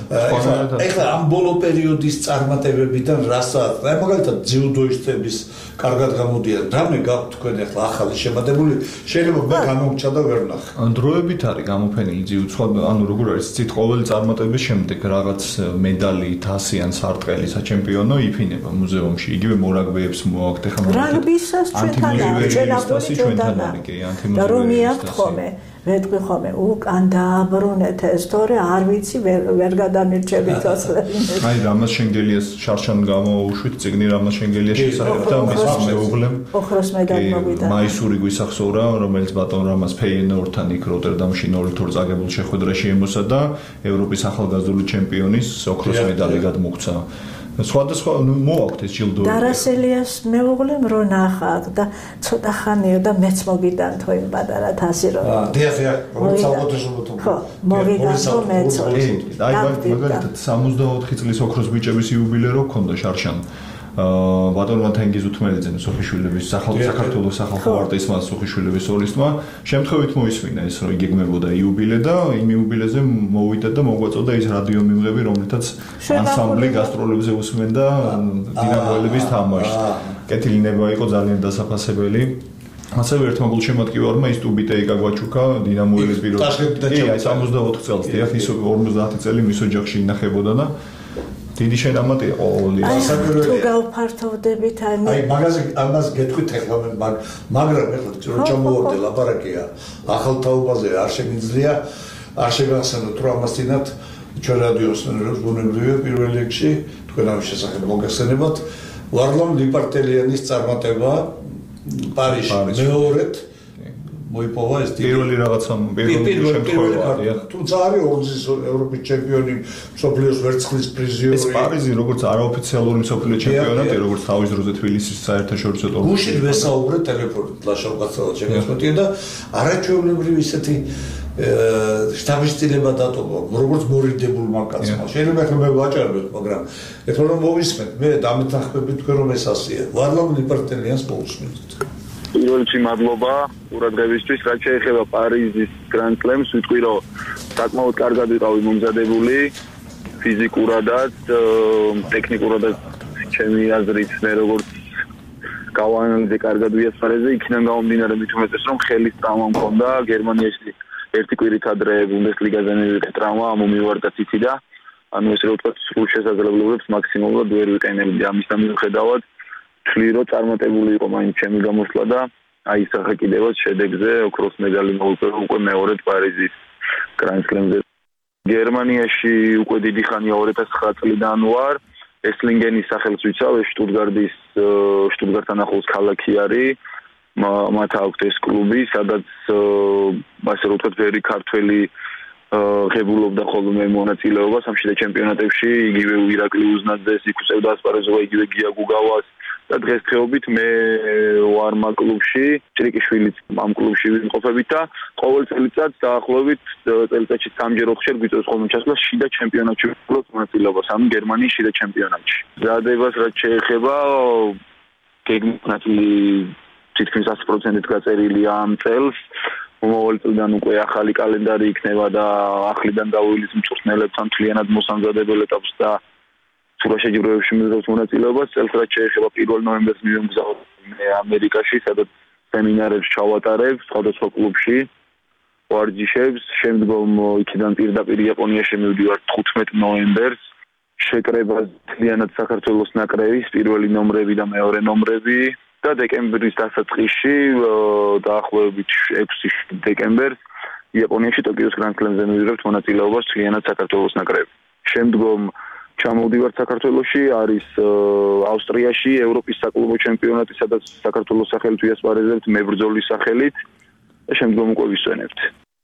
ეხლა ამ ბოლო პერიოდის წარმატებებიდან რასაც, აი მაგალითად ძიუდოისტების კარგად გამოდიან. რამე გაქვთ თქვენ ეხლა ახალი შემატებული? შეიძლება მე გამომჩა და ვერ ნახე. დროებით არის გამოფენილი ძიუდო, სხვა ანუ როგორ არის ცით ყოველი წარმატების შემდეგ რაღაც медали, თასი ან სარტყელი საჩემპიონო იფინება მუზეუმში. იგივე მორაგბეებს მოაქვთ ეხლა რაგბისაც ჩვენთან არის, ჩვენთან არის. და რომ მიაქვთ ხოლმე ვეთქვი ხოლმე უკან დააბრუნეთ ეს თორე არ ვიცი ვერ გადამირჩებით ასლები. აი რამაზ შენგელიას შარშან გამოუშვით წიგნი რამაზ შენგელიას შესახებ და მის მეუღლემ ოქროს მედალი მოვიდა. მაისური გვისახსოვრა რომელიც ბატონ რამაზ ფეიენორდთან იქ როტერდამში ნოლ თორ წაგებულ შეხვედრაში ემოსა და ევროპის ახალგაზრდული ჩემპიონის ოქროს მედალი გადმოგვცა. სხვადასხვა მოაქვთ ეს ჯილდოები. დარასელიას მეუღლემ რო ნახავ და ცოტა ხანია და მეც მოგიდან თო იმ პატარა თასი რო. აა დიახ, დიახ, როგორც საუკეთესო თუ. ხო, მოგიდან თო მეც. აი მაგალითად სამოცდაოთხი წლის ოქროს ბიჭების იუბილერო ქონდა შარშან. აა ბატონმა თენგიზ უთმელიძემ სოფიშვილების საქართველოს სახალხო არტისტმა სოფიშვილების სოლისტმა შემთხვევით მოისმინა ეს რომ იგეგმებოდა იუბილე და იმ იუბილეზე მოვიდა და მოგვაწოდა ის რადიო მიმღები რომლითაც ანსამბლი გასტროლებზე უსმენდა დინამოელების თამაშს. კეთილინება იყო ძალიან დასაფასებელი. ასევე ერთმა გულშემატკივარმა ის ტუბიტეიკა გვაჩუქა დინამოელის პირობებში. აი სამოცდაოთხ წელს დიახ ის ორმოცდაათი წელი მის ოჯახში ინახებოდა და დიდი შენამატია ყოველი საქმე. თუ გავფართოვდებით აი აი მაგაზე ამას გეტყვით ახლა მე მაგრამ ახლა რომ ჩამოვარდე ლაპარაკია ახალ თაობაზე არ შემიძლია არ შეგახსენოთ რომ ამასთანავ ჩვენ რადიოს ბუნებრივია პირველ რიგში თქვენ ამის შესახებ მოგახსენებათ ვარლამ ლიპარტელიანის წარმატება პარიზში მეორედ მოიპოვა ეს პირველი რაღაცა პირველი შემთხვევაა. თუმცა არის ორგზის ევროპის ჩემპიონი, მსოფლიოს ვერცხლის პრიზიორი. ეს პარიზი როგორც არაოფიციალური მსოფლიო ჩემპიონატი, როგორც თავის დროზე თბილისის საერთაშორისო ტურნირი. გუშინ ვესაუბრეთ ტელეფონით ლაშავკაცალად შემოსმეტია და არაჩვეულებრივი ისეთი შტაბის-წინება დატოვა, როგორც მორიდებულმა კაცმა. შეიძლება ახლა მე ვაჭარბებ, მაგრამ ეხლა რომ მოვისმენთ, მე დამეთანხმებით თქვენ რომ ეს ასეა. ვარლამ ლიპარტელიანს მოусმინეთ. პირველ რიგში მადლობა ყურადღებისთვის, რაც შეეხება პარიზის გრან სლემს, ვიტყვი რომ საკმაოდ კარგად ვიყავი მომზადებული ფიზიკურადაც, ტექნიკურადაც, ჩემი აზრით, მე როგორც გავანალიზე კარგად ვიასპარეზე, იქიდან გამომდინარე მით უმეტეს რომ ხელის ტრავმა მქონდა, გერმანიაში ერთი კვირით ადრე ბუნდესლიგაზე მივიღე ტრავმა, მომივარდა ციცი და ანუ ესე რომ ვთქვათ, სრულ შესაძლებლობებს მაქსიმალურად ვერ ვიყენებდი. ამისთან მიუხედავად ვთვლი რომ წარმატებული იყო მაინც ჩემი გამოსვლა და აი სახა კიდევაც შედეგზე ოქროს მედალი მოვუწევ უკვე მეორედ პარიზის გრან სლემზე. გერმანიაში უკვე დიდი ხანია ორი ათას ცხრა წლიდან ვარ. ესლინგენის სახელს ვიცავ, ეს შტუტგარტის შტუტგარტთან ახლოს ქალაქი არის. მათ აქვთ ეს კლუბი, სადაც ასე რომ ვთქვათ, ბევრი ქართველი ღებულობდა ხოლმე მონაწილეობას ამ შიდა ჩემპიონატებში, იგივე ირაკლი უზნაძეს, იქ უწევდა ასპარეზობა, იგივე გია გუგავას და დღესდღეობით მე ვარ მაგ კლუბში, ჭრიკიშვილიც ამ კლუბში ვიმყოფებით და ყოველ წელიწადს დაახლოებით წელიწადში სამჯერ ოთხჯერ გვიწევს ხოლმე ჩასვლა შიდა ჩემპიონატში მონაწილეობას, ამ გერმანიის შიდა ჩემპიონატში. მზადებას რაც შეეხება, გეგმით თითქმის ათი პროცენტით გაწერილია ამ წელს. მომავალ წლიდან უკვე ახალი კალენდარი იქნება და ახლიდან გავივლის მწვრთნელებთან მთლიანად მოსამზადებელ ეტაპს და სრულ შეჯიბრებებში მივიღებთ მონაწილეობას. წელს რაც შეეხება პირველ ნოემბერს მივემგზავრებ ამერიკაში, სადაც სემინარებს ჩავატარებ სხვადასხვა კლუბში, ვარჯიშებს. შემდგომ იქიდან პირდაპირ იაპონიაში მივდივარ თხუთმეტ ნოემბერს. შეკრება მთლიანად საქართველოს ნაკრების პირველი ნომრები და მეორე ნომრები. და დეკემბრის დასაწყისში დაახლოებით ექვსი დეკემბერს იაპონიაში ტოკიოს გრან სლემზე მივიღებთ მონაწილეობას მთლიანად საქართველოს ნაკრები. შემდგომ ჩამოვდივართ საქართველოში, არის ავსტრიაში ევროპის საკლუბო ჩემპიონატი, სადაც საქართველოს სახელით ვიასპარეზებთ მებრძოლის სახელით და შემდგომ უკვე ვისვენებთ.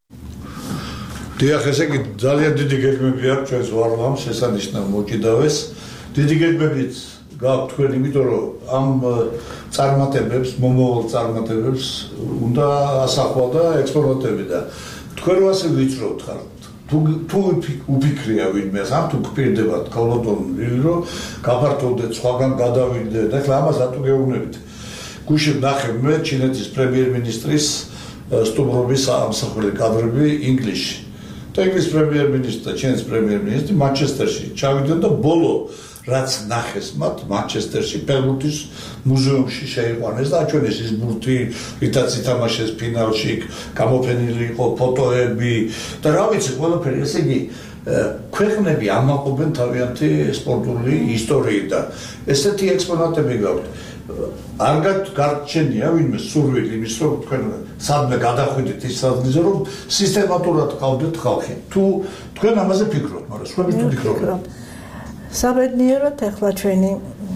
დიახ, ესე იგი ძალიან დიდი გეგმები აქვს ჩვენს ვარლამს, შესანიშნავ მოჭიდავეს. დიდი გეგმებიც გაქვთ თქვენ, იმიტომ რომ ამ წარმატებებს, მომავალ წარმატებებს უნდა ასახვა და ექსპონატები და თქვენ რო ასე ვიწრობთ ხართ. თუ თუ უფიქრია ვინმე, ამ თუ გპირდებათ კოლოდონი, რომ გაფართოვდეთ, სხვაგან გადავიდეთ და ახლა ამას რატო გეუბნებით? გუშინ ნახე მე ჩინეთის პრემიერ-მინისტრის სტუმრობის ამსახველი კადრები ინგლისში. და ინგლისის პრემიერ-მინისტრი და ჩინეთის პრემიერ-მინისტრი მანჩესტერში ჩავიდნენ და ბოლო რაც ნახეს მათ მანჩესტერში ფეხბურთის მუზეუმში შეიყვანეს და აჩვენეს ის ბურთი, რითაც ითამაშეს ფინალში, გამოფენილი იყო ფოტოები და რა ვიცი, ყველაფერი, ესე იგი ქვეყნები ამაყობენ თავიანთი სპორტული ისტორიიდან. ესეთი ექსპონატები გაქვთ. არ გარჩენია ვინმე სურვილი იმის, რომ თქვენ სადმე გადახვიდეთ ის ადგილზე, რომ სისტემატურად ყავდეთ ხალხი. თუ თქვენ ამაზე ფიქრობთ, მაგრამ სხვები თუ ფიქრობთ. საბედნიეროდ ახლა ჩვენი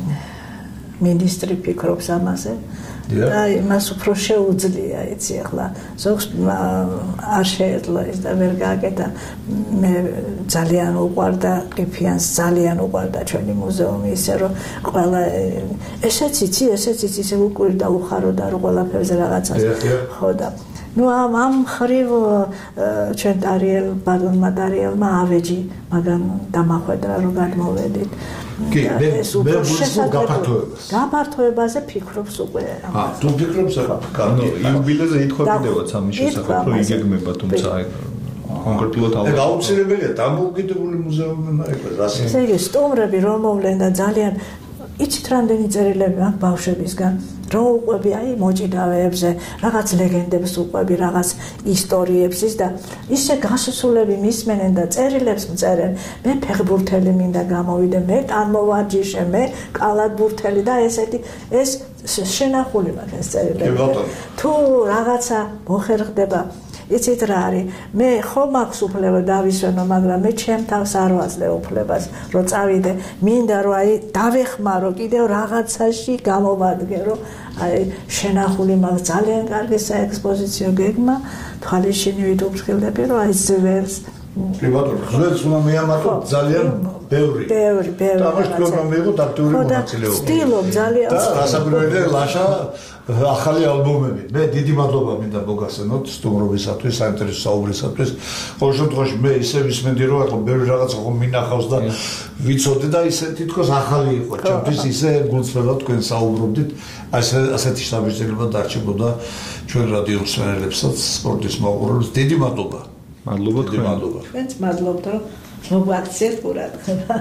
მინისტრი ფიქრობს ამაზე. და მას უფრო შეუძლია, იცი ახლა ზოგს არ შეეძლო ის და ვერ გააკეთა. მე ძალიან უყვარდა ყიფიანს, ძალიან უყვარდა ჩვენი მუზეუმი, ისე რომ ყველა ესეც იცი, ესეც იცი, ისე უკვირდა უხაროდა რომ ყველაფერზე რაღაცას ხო და ну ამ ამ ხრივ ჩვენ ტარიელ ბატონმა ტარიელმა ავეჯი მაგრამ დამახვედრა რომ გადმოვედით კი მე მე ვუსმო გაფართოებას გაფართოებაზე ფიქრობს უკვე აა თუ ფიქრობს ანუ იუბილეზე ითხოვდებათ ამის შესახებ რომ იგეგმება თუმცა კონკრეტულად ალბათ აუცილებელია დამოუკიდებელი მუზეუმი მაიკლ რას ესე იგი სტუმრები რომ მოვლენ და ძალიან იცით რამდენი წერილები აქვს ბავშვებისგან რომ უყვები აი მოჭიდავეებზე რაღაც ლეგენდებს უყვები რაღაც ისტორიებს ის და ისე გასასულები მისმენენ და წერილებს მწერენ მე ფეხბურთელი მინდა გამოვიდე მე ტანმოვარჯიშე მე კალათბურთელი და ესეთი ეს შენახული მაქვს ეს წერილები თუ რაღაცა მოხერხდება იცით რა არის მე ხომ აქვს უფლება დავისვენო მაგრამ მე ჩემ თავს არ ვაძლევ უფლებას რომ წავიდე მინდა რომ აი დავეხმარო კიდევ რაღაცაში გამოვადგე რომ აი შენახული მაქვს ძალიან კარგი საექსპოზიციო გეგმა თვალიშინივით უფრთხილდები რომ აი ძველს პრივატურ ძველს უნდა მეამატოთ ძალიან ბევრი ბევრი ბევრი და ამას თქვენ რომ მიიღოთ აქტიური მონაწილეობა სტილობ ძალიან და რასაკვირველია ლაშა ახალი ალბომები. მე დიდი მადლობა მინდა მოგასცენოთ სტუმრობისათვის, საინტერესო საუბრისათვის. ყოველ შემთხვევაში მე ისე ვისმენდი რომ ახლა ბევრი რაღაცა ხომ მინახავს და ვიცოდი და ისე თითქოს ახალი იყო. ჩემთვის ისე გულწრფელად თქვენ საუბრობდით. ასე ასეთი შთაბეჭდილება დარჩებოდა ჩვენ რადიო მსმენელებსაც, სპორტის მოყვარულებს. დიდი მადლობა. მადლობა თქვენ. მადლობა. თქვენც მადლობთ რომ მოგვაქციეთ ყურადღება.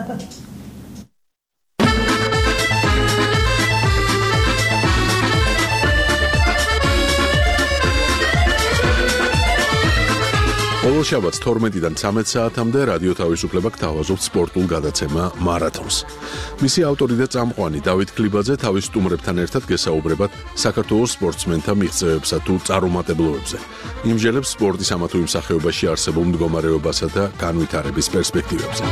ყოველ შაბათს თორმეტიდან ცამეტ საათამდე რადიო თავისუფლება გთავაზობთ სპორტულ გადაცემა მარათონს. მისი ავტორი და წამყვანი დავით ქლიბაძე თავის სტუმრებთან ერთად გესაუბრებათ საქართველოს სპორტსმენთა მიღწევებსა თუ წარუმატებლობებზე. იმჟელებს სპორტის ამა თუ იმ სახეობაში არსებულ მდგომარეობასა და განვითარების პერსპექტივებზე.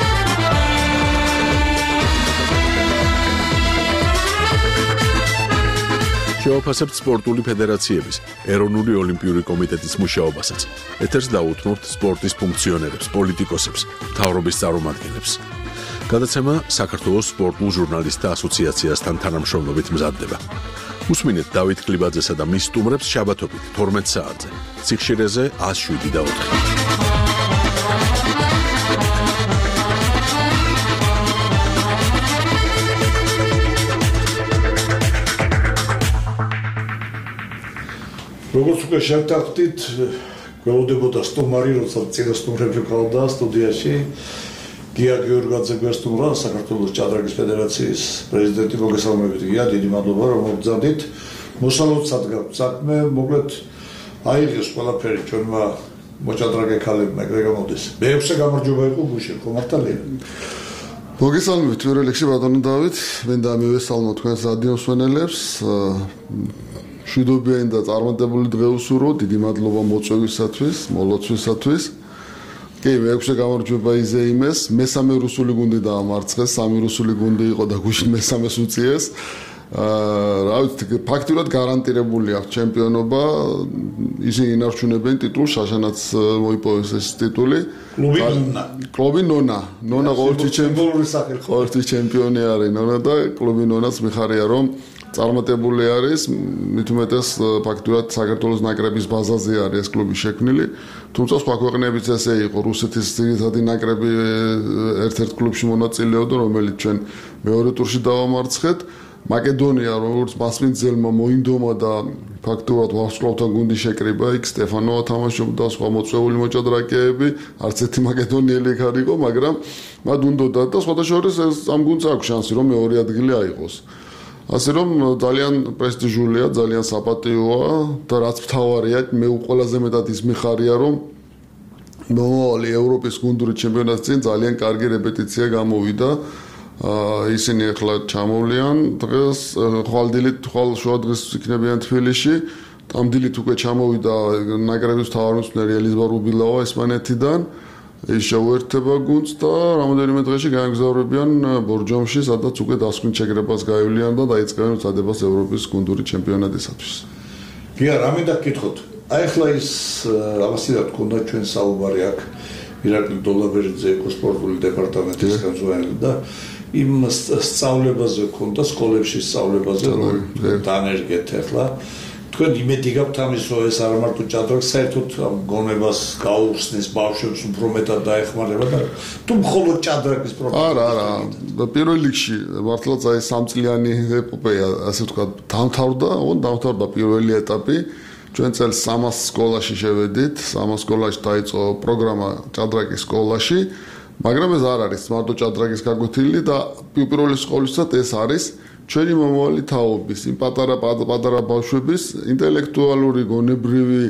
შევაფასებთ სპორტული ფედერაციების, ეროვნული ოლიმპიური კომიტეტის მუშაობასაც. ეთერს დაუთმობთ სპორტის ფუნქციონერებს, პოლიტიკოსებს, მთავრობის წარმომადგენლებს. გადაცემა საქართველოს სპორტულ ჟურნალისტთა ასოციაციასთან თანამშრომლობით მზადდება. უსმინეთ დავით ქლიბაძესა და მის სტუმრებს შაბათობით თორმეტ საათზე. ციხშირეზე ას შვიდი და ოთხი. როგორც უკვე შევთანხმდით, გველოდებოდა სტუმარი, როცა წინა სტუმრები ყავდა სტუდიაში. გია გიორგაძე გვესტუმრა, საქართველოს ჭადრაკის ფედერაციის პრეზიდენტი. მოგესალმებით გია, დიდი მადლობა რომ მოგზადით. მოსალოდსად გაქვთ საქმე, მოკლედ აიღეს ყველაფერი ჩვენმა მოჭადრაკე ქალებმა, ეგრე გამოდის. მეექვსე გამარჯვება იყო გუშინ, ხო მართალია? მოგესალმებით, პირველ რიგში ბატონო დავით, მინდა მივესალმო თქვენს რადიო მსმენელებს. შვიდობიანი და წარმატებული დღე უსურვო, დიდი მადლობა მოწვევისათვის, მოლოცვისათვის. კი, მეექვსე გამარჯვება იზეიმეს, მესამე რუსული გუნდი დაამარცხეს, სამი რუსული გუნდი იყო და გუშინ მესამეს უწიეს. აა, რა ვიცი, ფაქტურად გარანტირებული აქვს ჩემპიონობა. ისინი ინარჩუნებენ ტიტულს, შაშანაც მოიპოვეს ეს ტიტული. კლუბი ნონა. კლუბი ნონა. ნონა ყოველთვის ჩემპიონი სახელი. ყოველთვის ჩემპიონი არის ნონა და კლუბი ნონაც მიხარია რომ წარმატებული არის, მით უმეტეს ფაქტურად საქართველოს ნაკრების ბაზაზე არის ეს კლუბი შექმნილი, თუმცა სხვა ქვეყნებიც ესე იყო, რუსეთის ძირითადი ნაკრები ერთ-ერთ კლუბში მონაწილეობდა, რომელიც ჩვენ მეორე ტურში დავამარცხეთ მაკედონია როგორც მასპინძელმა მოინდომა და ფაქტურად ვარსკვლავთან გუნდი შეკრიბა, იქ სტეფანოვა თამაშობდა, სხვა მოწვეული მოჭადრაკეები, არც ერთი მაკედონიელი იქ არ იყო, მაგრამ მათ უნდოდა და სხვადასხვა ამ გუნდს აქვს შანსი რომ მეორე ადგილი აიღოს. ასე რომ ძალიან პრესტიჟულია, ძალიან საპატიოა და რაც მთავარია, მე ყველაზე მეტად ის მიხარია, რომ მომავალი ევროპის გუნდური ჩემპიონატის წინ ძალიან კარგი რეპეტიცია გამოვიდა. ისინი ახლა ჩამოვლიან დღეს ხვალდილით ხვალ შუა დღეს იქნებიან თბილისში. ამ დილით უკვე ჩამოვიდა ნაკრების თავმჯდომარე ელიზბარ უბილავა ესპანეთიდან. ის შეუერთდება გუნდს და რამოდენიმე დღეში გაემგზავრებიან ბორჯომში, სადაც უკვე დასკვნით შეკრებას გაივლიან და დაიწყებენ უწადებას ევროპის გუნდური ჩემპიონატისათვის. გია, რამე დაგკითხოთ. აი ახლა ის ამასიდან თქონდა ჩვენ საუბარი აქ ირაკლი დოლაბერიძე ეკოსპორტული დეპარტამენტის ხელმძღვანელი და იმ სწავლებაზე ქონდა სკოლებში სწავლებაზე რომ დაანერგეთ ახლა თქვენ იმედი გაქვთ ამის რომ ეს არ მარტო ჭადრაკს საერთოდ ამ გონებას გაუხსნის ბავშვებს უფრო მეტად დაეხმარება და თუ მხოლოდ ჭადრაკის პრობლემა არა არა პირველ რიგში მართლაც აი სამწლიანი ეპოპეა ასე ვთქვათ დამთავრდა ოღონდ დამთავრდა პირველი ეტაპი ჩვენ წელს სამას სკოლაში შევედით სამას სკოლაში დაიწყო პროგრამა ჭადრაკის სკოლაში მაგრამ ეს არ არის მარტო ჭადრაკის გაკვეთილი და პირველი სკოლისთვისაც ეს არის ჩვენი მომავალი თაობის იმ პატარა პატარა ბავშვების ინტელექტუალური გონებრივი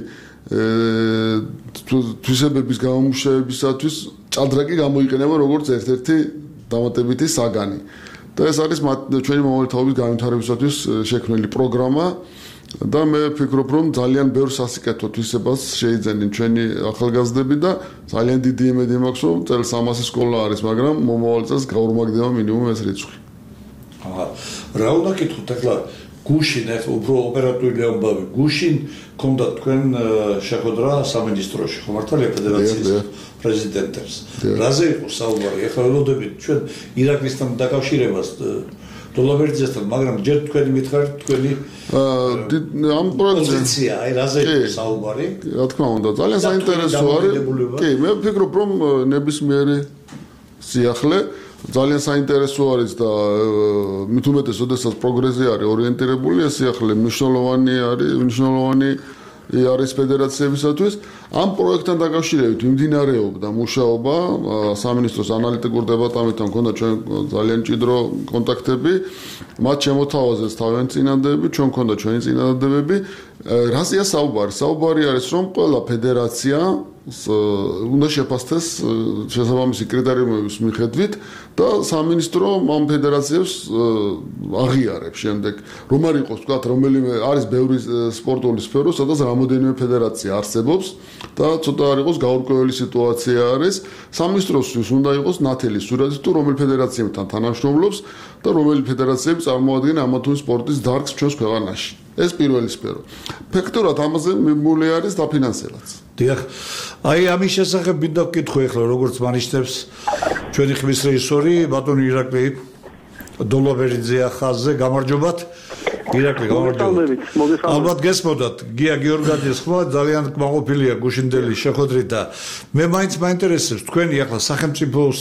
თვისებების გამომუშავებისათვის ჭადრაკი გამოიყენება როგორც ერთ-ერთი დამატებითი საგანი და ეს არის ჩვენი მომავალი თაობის განვითარებისათვის შექმნილი პროგრამა და მე ვფიქრობ რომ ძალიან ბევრ სასიკეთო თვისებას შეიძენენ ჩვენი ახალგაზრდები და ძალიან დიდი იმედი მაქვს რომ წელს სამასი სკოლა არის მაგრამ მომავალ წელს გაორმაგდება მინიმუმ ეს რიცხვი აჰა რა უნდა კითხოთ ახლა გუშინ ახლა უფრო ოპერატიული ამბავი გუშინ ქონდა თქვენ შეხვედრა სამინისტროში ხო მართალია ფედერაციის პრეზიდენტებს რაზე იყო საუბარი ახლა ველოდებით ჩვენ ირაკლისთან დაკავშირებას დოლაბერიძესთან მაგრამ ჯერ თქვენი მითხარით თქვენი ამ პროექტზე აი რაზე იყო საუბარი რა თქმა უნდა ძალიან საინტერესო არის კი მე ვფიქრობ რომ ნებისმიერი სიახლე ძალიან საინტერესო არის და მით უმეტეს, ოდესაც პროგრესზე არის ორიენტირებული, ეს სიახლე მნიშვნელოვანი არის, მნიშვნელოვანი არის ფედერაციებისათვის. ამ პროექტთან დაკავშირებით მიმდინარეობდა მუშაობა სამინისტროს ანალიტიკურ დეპარტამენტთან მქონდა ჩვენ ძალიან მჭიდრო კონტაქტები. მათ შემოთავაზეს თავიანთი წინადადებები, ჩვენ მქონდა ჩვენი წინადადებები. რაზეა საუბარი? საუბარი არის, რომ ყველა ფედერაცია უნდა შეფასდეს შესაბამისი კრიტერიუმების მიხედვით და სამინისტრო ამ ფედერაციებს აღიარებს შემდეგ რომ არ იყოს თქვა რომელიმე არის ბევრი სპორტული სფერო სადაც რამოდენიმე ფედერაცია არსებობს და ცოტა არ იყოს გაურკვეველი სიტუაცია არის სამინისტროსთვის უნდა იყოს ნათელი სურათი თუ რომელი ფედერაციებთან თანამშრომლობს და რომელი ფედერაციები წარმოადგენენ ამა თუ იმ სპორტის დარგს ჩვენს ქვეყანაში ეს პირველი სფერო ფაქტურად ამაზე მიმული არის დაფინანსებაც დიახ აი ამის შესახებ მინდა ვკითხო ახლა როგორც მანიშნებს ჩვენი ხმის რეჟისორი ბატონი ირაკლი დოლაბერიძე ახალზე გამარჯობათ ირაკლი გამარჯობათ ალბათ გესმოდათ გია გიორგაძის ხმა ძალიან კმაყოფილია გუშინდელი შეხვედრით და მე მაინც მაინტერესებს თქვენი ახლა სახელმწიფოს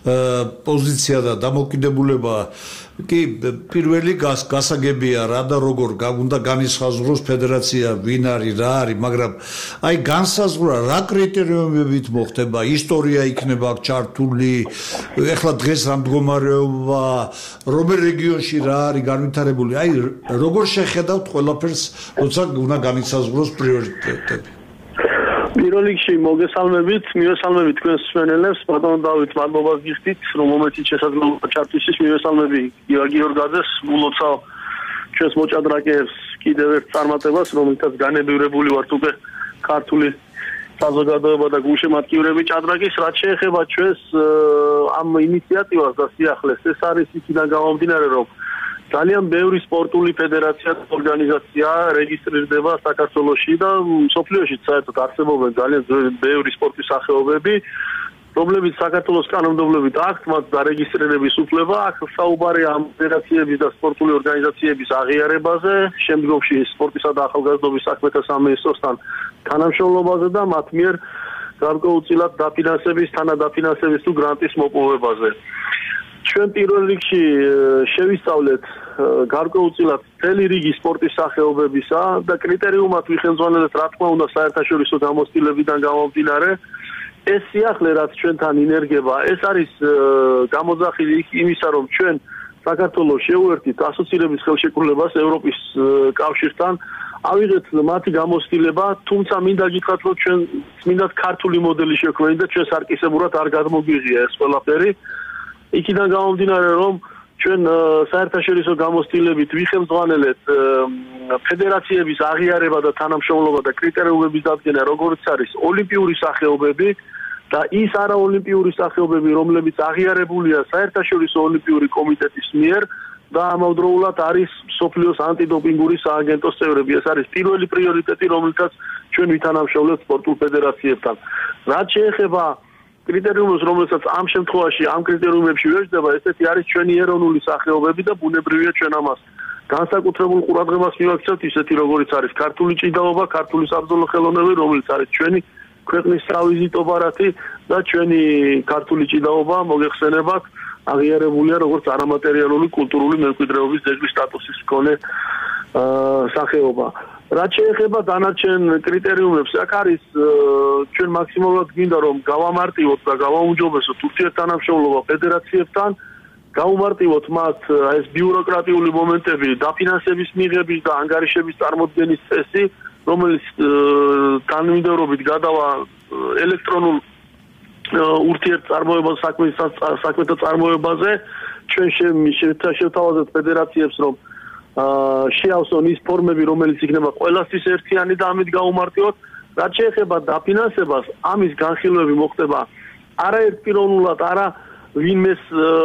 პოზიცია და დამოკიდებულება კი პირველი გასაგებია რა და როგორ უნდა განისაზღვროს ფედერაცია ვინ არის რა არის მაგრამ აი განსაზღვრა რა კრიტერიუმებით მოხდება ისტორია იქნება ჩართული ეხლა დღეს რა მდგომარეობა რომელ რეგიონში რა არის განვითარებული აი როგორ შეხედავთ ყველაფერს როცა უნდა განისაზღვროს პრიორიტეტები პირველ რიგში მოგესალმებით, მივესალმებით თქვენს მსმენელებს, ბატონ დავით, მადლობას გიხდით, რომ მომენტით შესაძლებლობა ჩართვისთვის მივესალმები გიორგი ორგაძეს, გულოცავ ჩვენს მოჭადრაკეებს კიდევ ერთ წარმატებას, რომელთაც განებივრებული ვართ უკვე ქართული საზოგადოება და გულშემატკივრები ჭადრაკის, რაც შეეხება ჩვენს ამ ინიციატივას და სიახლეს, ეს არის იქიდან გამომდინარე, რომ ძალიან ბევრი სპორტული ფედერაცია და ორგანიზაცია რეგისტრირდება საქართველოში და მსოფლიოში საერთოდ არსებობენ ძალიან ბევრი სპორტის სახეობები, რომლებიც საქართველოს კანონმდებლობით აქვთ მათ დარეგისტრირების უფლება, აქ საუბარი ამ ფედერაციების და სპორტული ორგანიზაციების აღიარებაზე, შემდგომში სპორტისა და ახალგაზრდობის საქმეთა სამინისტროსთან თანამშრომლობაზე და მათ მიერ გარკვეულწილად დაფინანსების, თანადაფინანსების თუ გრანტის მოპოვებაზე. ჩვენ პირველ რიგში შევისწავლეთ გარკვეულწილად მთელი რიგი სპორტის სახეობებისა და კრიტერიუმად ვიხელმძღვანელეთ რა თქმა უნდა საერთაშორისო გამოცდილებიდან გამომდინარე ეს სიახლე რაც ჩვენთან ინერგება ეს არის გამოძახილი იმისა რომ ჩვენ საქართველოს შევუერთდით ასოცირების ხელშეკრულებას ევროპის კავშირთან ავიღეთ მათი გამოცდილება თუმცა მინდა გითხრათ რომ ჩვენ მინდათ ქართული მოდელი შექმნით და ჩვენ სარკისებურად არ გადმოგვიღია ეს ყველაფერი იქიდან გამომდინარე რომ ჩვენ საერთაშორისო გამოცდილებით ვიხელმძღვანელეთ ფედერაციების აღიარება და თანამშრომლობა და კრიტერიუმების დადგენა როგორც არის ოლიმპიური სახეობები და ის არაოლიმპიური სახეობები რომლებიც აღიარებულია საერთაშორისო ოლიმპიური კომიტეტის მიერ და ამავდროულად არის სოფლიოს ანტიდოპინგური სააგენტოს წევრები ეს არის პირველი პრიორიტეტი რომელთაც ჩვენ ვითანამშრომლებთ სპორტულ ფედერაციებთან რაც შეეხება კრიტერიუმებს რომელსაც ამ შემთხვევაში ამ კრიტერიუმებში ვეждდება ესეთი არის ჩვენი ეროვნული სახეობები და ბუნებრივია ჩვენ ამას განსაკუთრებულ ყურადღებას მივაქცევთ ისეთი როგორიც არის ქართული ჭიდაობა ქართული საბრძოლო ხელოვნები რომელიც არის ჩვენი ქვეყნის სავიზიტო ბარათი და ჩვენი ქართული ჭიდაობა მოგეხსენებათ აღიარებულია როგორც არამატერიალური კულტურული მემკვიდრეობის ძეგლის სტატუსის მქონე სახეობა რაც შეეხება დანარჩენ კრიტერიუმებს აქ არის ჩვენ მაქსიმალურად გვინდა რომ გავამარტივოთ და გავაუმჯობესოთ ურთიერთთანამშრომლობა ფედერაციებთან გავუმარტივოთ მათ ეს ბიუროკრატიული მომენტები დაფინანსების მიღების და ანგარიშების წარმოდგენის წესი რომელიც თანმიმდევრობით გადავა ელექტრონულ ურთიერთწარმოებაზე საქმეთა წარმოებაზე ჩვენ შევთავაზეთ ფედერაციებს რომ შეავსონ ის ფორმები რომელიც იქნება ყველასთვის ერთიანი და ამით გავუმარტივოთ რაც შეეხება დაფინანსებას ამის განხილვები მოხდება არაერთპიროვნულად არა ვინმეს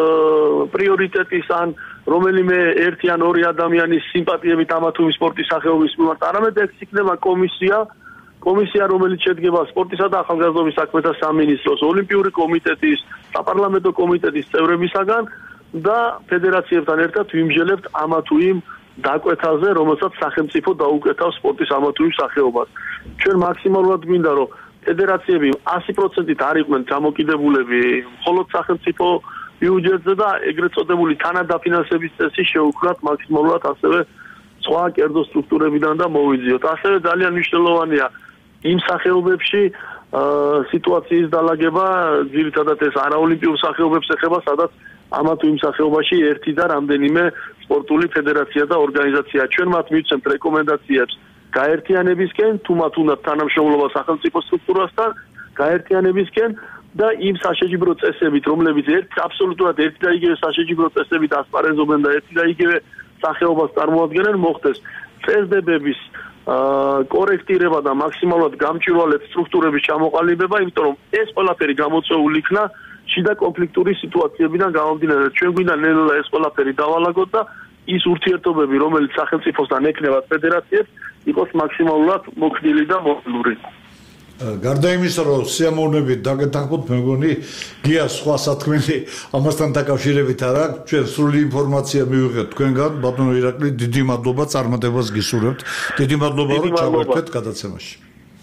პრიორიტეტის ან რომელიმე ერთი ან ორი ადამიანის სიმპათიებით ამა თუ იმ სპორტის სახეობის მიმართ არამედ ეს იქნება კომისია კომისია რომელიც შედგება სპორტისა და ახალგაზრდობის საქმეთა სამინისტროს ოლიმპიური კომიტეტის საპარლამენტო კომიტეტის წევრებისაგან და ფედერაციებთან ერთად ვიმსჯელებთ ამა თუ იმ დაკვეთაზე რომელსაც სახელმწიფო დაუკეთავს სპორტის ამა თუ იმ სახეობას ჩვენ მაქსიმალურად გვინდა რომ ფედერაციები ასი პროცენტით არ იყვნენ დამოკიდებულები მხოლოდ სახელმწიფო ბიუჯეტზე და ეგრეთ წოდებული თანადაფინანსების წესი შეუქმნათ მაქსიმალურად ასევე სხვა კერძო სტრუქტურებიდან და მოვიძიოთ ასევე ძალიან მნიშვნელოვანია იმ სახეობებში სიტუაციის დალაგება ძირითადად ეს არაოლიმპიურ სახეობებს ეხება სადაც ამა თუ იმ სახეობაში ერთი და რამდენიმე სპორტული ფედერაცია და ორგანიზაცია ჩვენ მათ მივცემთ რეკომენდაციებს გაერთიანებისკენ თუ მათ უნდა თანამშრომლობა სახელმწიფო სტრუქტურასთან გაერთიანებისკენ და იმ საშეჯიბრო წესებით რომლებიც ერთ აბსოლუტურად ერთი და იგივე საშეჯიბრო წესებით ასპარეზობენ და ერთი და იგივე სახეობას წარმოადგენენ მოხდეს წესდებების კორექტირება და მაქსიმალურად გამჭვირვალედ სტრუქტურების ჩამოყალიბება იმიტომ რომ ეს ყველაფერი გამოწვეული იქნა შიდა კონფლიქტური სიტუაციებიდან გამომდინარე ჩვენ გვინდა ნელ-ნელა ეს ყველაფერი დავალაგოთ და ის ურთიერთობები რომელიც სახელმწიფოსთან ექნებათ ფედერაციებს იყოს მაქსიმალურად მოქნილი და მოდულური გარდა იმისა რომ სიამოვნებით დაგეთანხმოთ მე მგონი გია სხვა სათქმელი ამასთან დაკავშირებით არა ჩვენ სრული ინფორმაცია მივიღეთ თქვენგან ბატონო ირაკლი დიდი მადლობა წარმატებას გისურვებთ დიდი მადლობა რომ ჩავერთვეთ გადაცემაში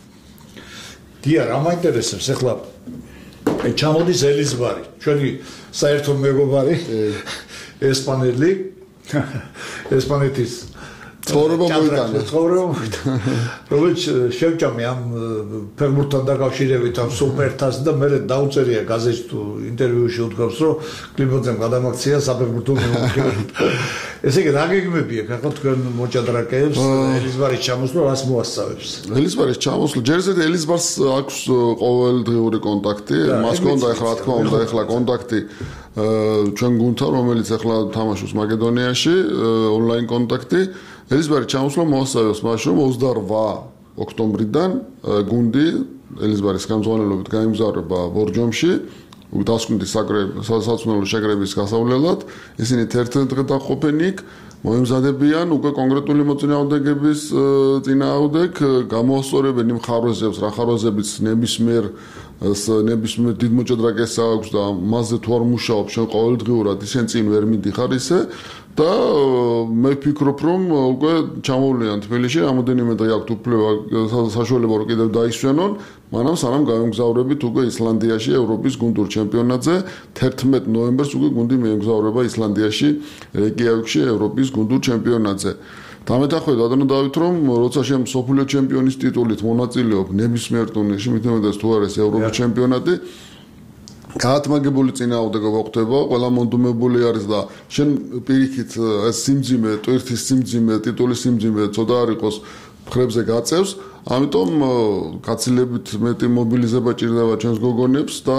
დია რა მაინტერესებს ახლა ჩამოდის ელიზბარი ჩვენი საერთო მეგობარი ესპანელი ესპანეთის ცხოვრება მოიტანა ცხოვრება მოიტანა რომელიც შევჭამე ამ ფეხბურთთან დაკავშირებით ამ სუპერთას და მე დაუწერია გაზეთში თუ ინტერვიუში უთქვამს რომ კლიბოძემ გადამაქცია საფეხბურთო მიმოხილვით ესე იგი რა გეგმები აქვს ახლა თქვენ მოჭადრაკეებს ელიზბარის ჩამოსვლა რას მოასწავებს ელიზბარის ჩამოსვლა ჯერზე ელიზბარს აქვს ყოველდღიური კონტაქტი მას ჰქონდა ახლა რა თქმა უნდა ახლა კონტაქტი ჩვენ გუნდთან რომელიც ახლა თამაშობს მაკედონიაში ონლაინ კონტაქტი ელიზბარის ჩამოსვლა მოასწავებს მას რომ ოცდაორვა ოქტომბრიდან გუნდი ელიზბარის გამზვანელობით გაიმგზავრება ბორჯომში დასკვნითი საცუნელო შეკრების გასავლელად ისინი ერთ-ერთ დღე დაყოფენ იქ მოემზადებიან უკვე კონკრეტული მოწინააღმდეგების წინააღმდეგ გამოასწორებენ იმ ხარვეზებს რა ხარვეზებიც ნებისმიერ ნებისმიერ დიდ მოჭადრაკეს აქვს და მასზე თუ არ მუშაობ შენ ყოველდღიურად ისენ წინ ვერ მიდიხარ ისე და მე ვფიქრობ რომ უკვე ჩამოვლიან თბილისში რამოდენიმე დღე აქვთ უფლება საშუალება რომ კიდევ დაისვენონ მანამ სანამ გავემგზავრებით უკვე ისლანდიაში ევროპის გუნდურ ჩემპიონატზე თერთმეტ ნოემბერს უკვე გუნდი მიემგზავრება ისლანდიაში რეიკიავიკში ევროპის გუნდურ ჩემპიონატზე დამეთანხმებით ბატონო დავით რომ როცა შენ მსოფლიო ჩემპიონის ტიტულით მონაწილეობ ნებისმიერ ტურნირში მithumetes თუ არის ევროპის ჩემპიონატი გაათმაგებული წინააღმდეგობა ხდება, ყველა მონდუმებული არის და შენ პირიქით ეს სიმძიმე, ტვირთის სიმძიმე, ტიტულის სიმძიმე ცოტა არ იყოს ხრებზე გაწევს, ამიტომ გაცილებით მეტი მობილიზება ჭირდება ჩვენს გოგონებს და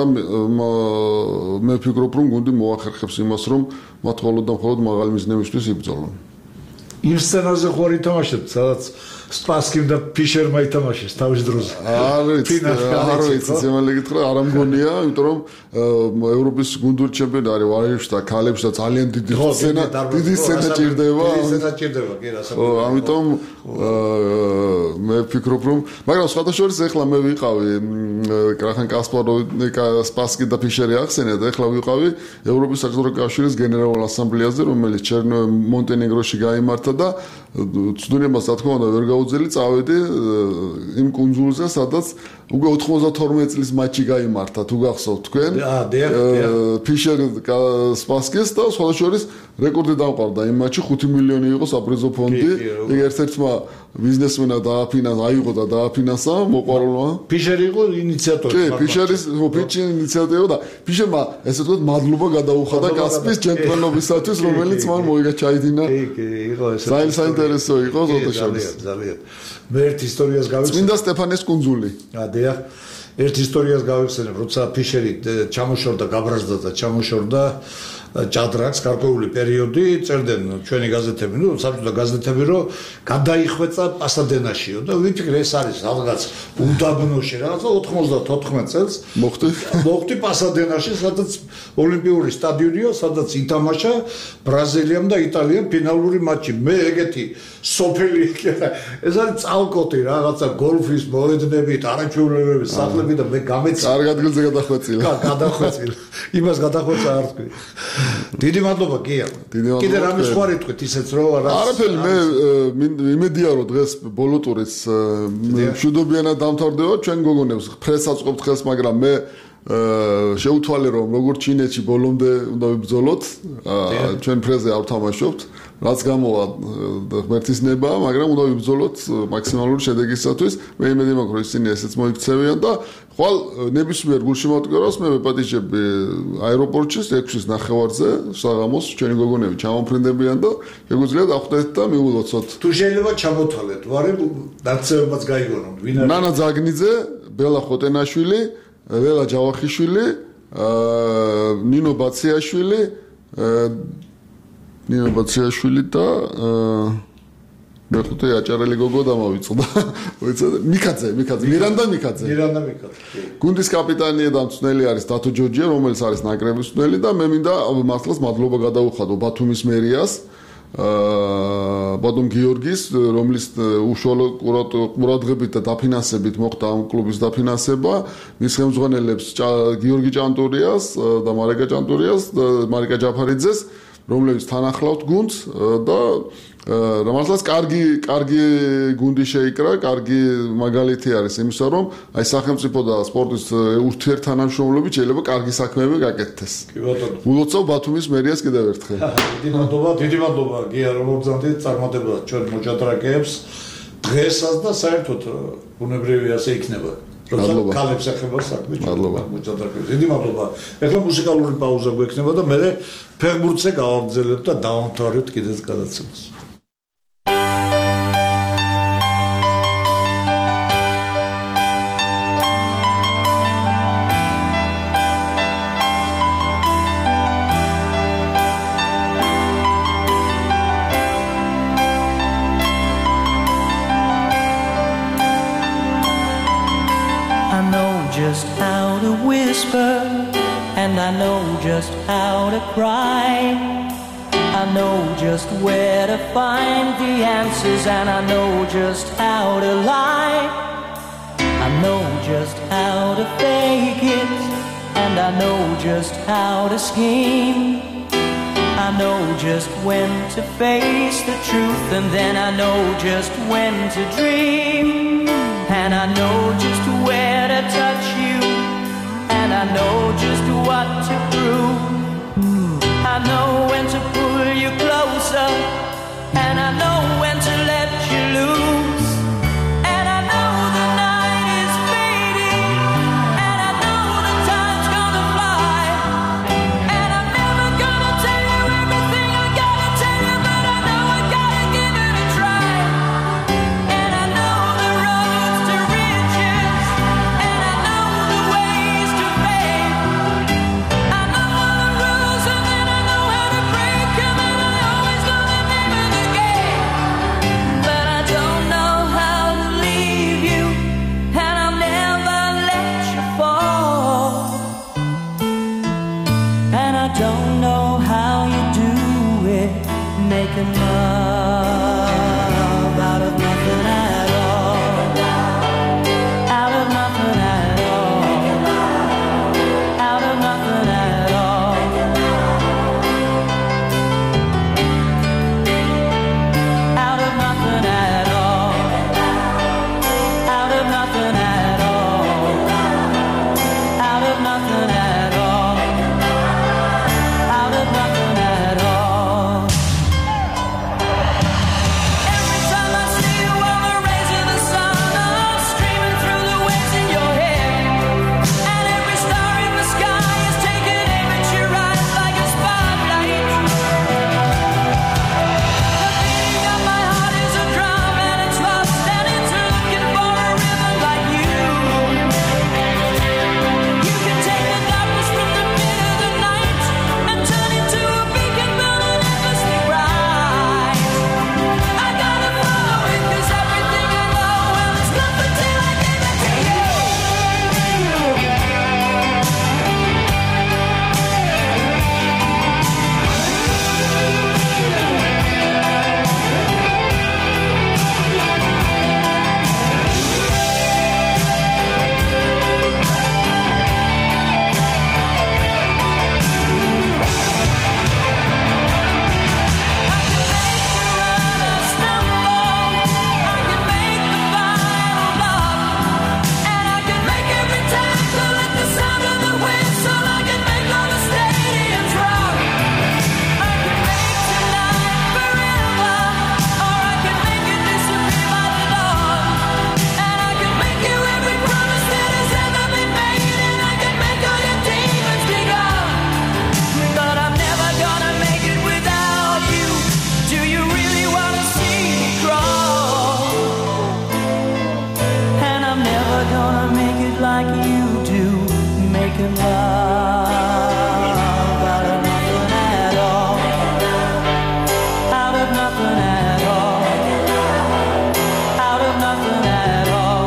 მე ვფიქრობ რომ გუნდი მოახერხებს იმას რომ მათ მხოლოდ და მხოლოდ მაღალი მიზნებისთვის იბრძოლონ. იმ სცენაზე ხო არ ითამაშებთ, სადაც სპასკიმ და ფიშერმა ითამაშეს თავის დროზე. არ ვიცი, არ ვიცი, ზემალე გითხრა, არ ამგონია, იმიტომ რომ ევროპის გუნდურ ჩემპიონატი არის ვარჯიშს და ქალებს და ძალიან დიდი სცენა, დიდი სცენა ჭირდება. დიდი სცენა ჭირდება, კი რა ხო, ამიტომ მე ვფიქრობ რომ, მაგრამ სხვადასხვა ეხლა მე ვიყავი კრახან კასპაროვი, სპასკი და ფიშერი ახსენე და ეხლა ვიყავი ევროპის საჯარო კავშირის გენერალურ ასამბლეაზე, რომელიც მონტენეგროში გაიმართა და ცუდნებას რა თქმა უნდა ვერ გაუძელი წავედი იმ კუნძულზე სადაც უკვე ოთხმოცდათორმეტ წლის მატჩი გაიმართა თუ გახსოვთ თქვენ ფიშერ სპასკეს და სხვადასხვა რეკორდი დავყავდა იმ მატჩში ხუთი მილიონი იყო საპრიზო ფონდი ეგ ერთ-ერთმა ბიზნესმენმა დააფინანსა აიღო და დააფინანსა მოყვარულმა ფიშერი იყო ინიციატორი კი ფიშერის ფიშერის ინიციატორი და ფიშერმა ესე ვთქვათ მადლობა გადაუხადა კასპის ჩემპიონობისათვის რომელიც მან მოიგაჩაიდინა კი კი იყო ესე საინტერესო იყო ზოთა შორის ძალიან მე ერთ ისტორიას გავიხსენებ წმინდა სტეფანეს კუნძული ადია ერთ ისტორიას გავიხსენებ როცა ფიშერი ჩამოშორდა გაბრაზდა და ჩამოშორდა ჭადრაკს გარკვეული პერიოდი წერდნენ ჩვენი გაზეთები, ნუ საბჭოთა გაზეთები, რომ გადაიხვეწა პასადენაშიო და ვიფიქრე ეს არის რაღაც უდაბნოში რაღაცა ოთხმოცდათოთხმეტ წელს მოხდი მოხდი პასადენაში, სადაც ოლიმპიური სტადიონია, სადაც ითამაშა ბრაზილიამ და იტალიამ ფინალური მატჩი. მე ეგეთი სოფელი ეს არის წალკოტი რაღაცა გოლფის მოედნებით, არაჩვეულებების სახლები და მე გამეცი კარგ ადგილზე გადახვეწილა. კა გადახვეწილა. იმას გადახვეწა არ თქვი. დიდი მადლობა გია. კიდე რამე სხვა რითქვით ისეც რომ არაფერი მე იმედია რომ დღეს ბოლო ტურის მშვიდობიანად დამთავრდება ჩვენ გოგონებს ფრეს აწყობთ ხელს მაგრამ მე შეუთვალე რომ როგორც ჩინეთში ბოლომდე უნდა ვიბრძოლოთ ჩვენ ფრეზე არ ვთამაშობთ რაც გამოვა ღმერთის ნება მაგრამ უნდა ვიბრძოლოთ მაქსიმალური შედეგისათვის მე იმედი მაქვს რომ ისინი ესეც მოიქცევიან და ხვალ ნებისმიერ გულშემატკივრას მე ვეპატიჟები აეროპორტში ექვსის ნახევარზე საღამოს ჩვენი გოგონები ჩამომფრინდებიან და შეგვიძლია დავხვდეთ და მივულოცოთ თუ შეიძლება ჩამოთვალეთ ვარენ დაცემაც გაიგონოთ ვინ არის ნანა ზაგნიძე ბელა ხოტენაშვილი ლელა ჯავახიშვილი ნინო ბაციაშვილი ნინო ბაციაშვილი და მე ხუთი აჭარელი გოგო დამავიწყდა ვიცი მიკაძე მიკაძე მირანდა მიკაძე მირანდა მიკაძე გუნდის კაპიტანია და მწვრთნელი არის დათო ჯორჯია რომელიც არის ნაკრების მწვრთნელი და მე მინდა მართლაც მადლობა გადაუხადო ბათუმის მერიას ბატონ გიორგის რომლის უშუალო ყურადღებით და დაფინანსებით მოხდა ამ კლუბის დაფინანსება მის ხელმძღვანელებს გიორგი ჭანტურიას და მარიკა ჭანტურიას და მარიკა ჯაფარიძეს რომლებიც თან ახლავთ გუნდს და რომელსაც კარგი კარგი გუნდი შეიკრა, კარგი მაგალითი არის იმისა, რომ აი სახელმწიფო და სპორტის ურთიერთთანამშრომლობით შეიძლება კარგი საქმეები გაკეთდეს. კი ბატონო. ულოცავ ბათუმის მერიას კიდევ ერთხელ. დიდი მადლობა, დიდი მადლობა გია რომ მოგზავნით წარმატება ჩვენ მოჭადრაკეებს დღესაც და საერთოდ ბუნებრივი ასე იქნება. მადლობა. კალებს ეხება საქმე. მადლობა. მოჭადრაკეებს. დიდი მადლობა. ეხლა მუსიკალური პაუზა გვექნება და მე ფეხბურთზე გავაგრძელებთ და დავამთავრებთ კიდეც გადაცემას. And I know just how to cry. I know just where to find the answers, and I know just how to lie. I know just how to fake it, and I know just how to scheme. I know just when to face the truth, and then I know just when to dream. And I know just where to touch you, and I know just what to prove. I know when to pull you closer, and I know when to let you loose. And I know the night is fading, and I know the time's gonna fly. And I'm never gonna tell you everything I gotta tell you, but I know I gotta give it a try. And I know the roads to riches, and I know the ways to fame. I know all the rules, and then I know how to break them, and I always know the name of the game. But I don't know how to leave you, and I'll never let you fall. And I don't know how you do it, making love out of nothing at all. Out of nothing at all. Out of nothing at all. Out of nothing at all. Out of nothing at all. Out of nothing at all. Out of nothing at all. Every time I see you on the rays of the sun, I'm streaming through the waves in your hair. And every star in the sky is taking aim at your eyes like a spotlight. The beating of my heart is a drum, and it's lost, and it's looking for a rhythm like you. You can take the darkness from the pit of the night and turn it to a beacon burning endlessly bright. I gotta follow it, 'cause everything I know, well, it's nothing till I give it to you. Like you do, making love out of nothing at all. Out of nothing at all. Out of nothing at all.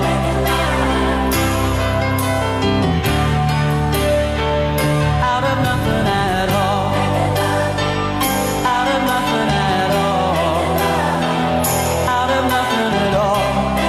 Out of nothing at all. Out of nothing at all. Out of nothing at all.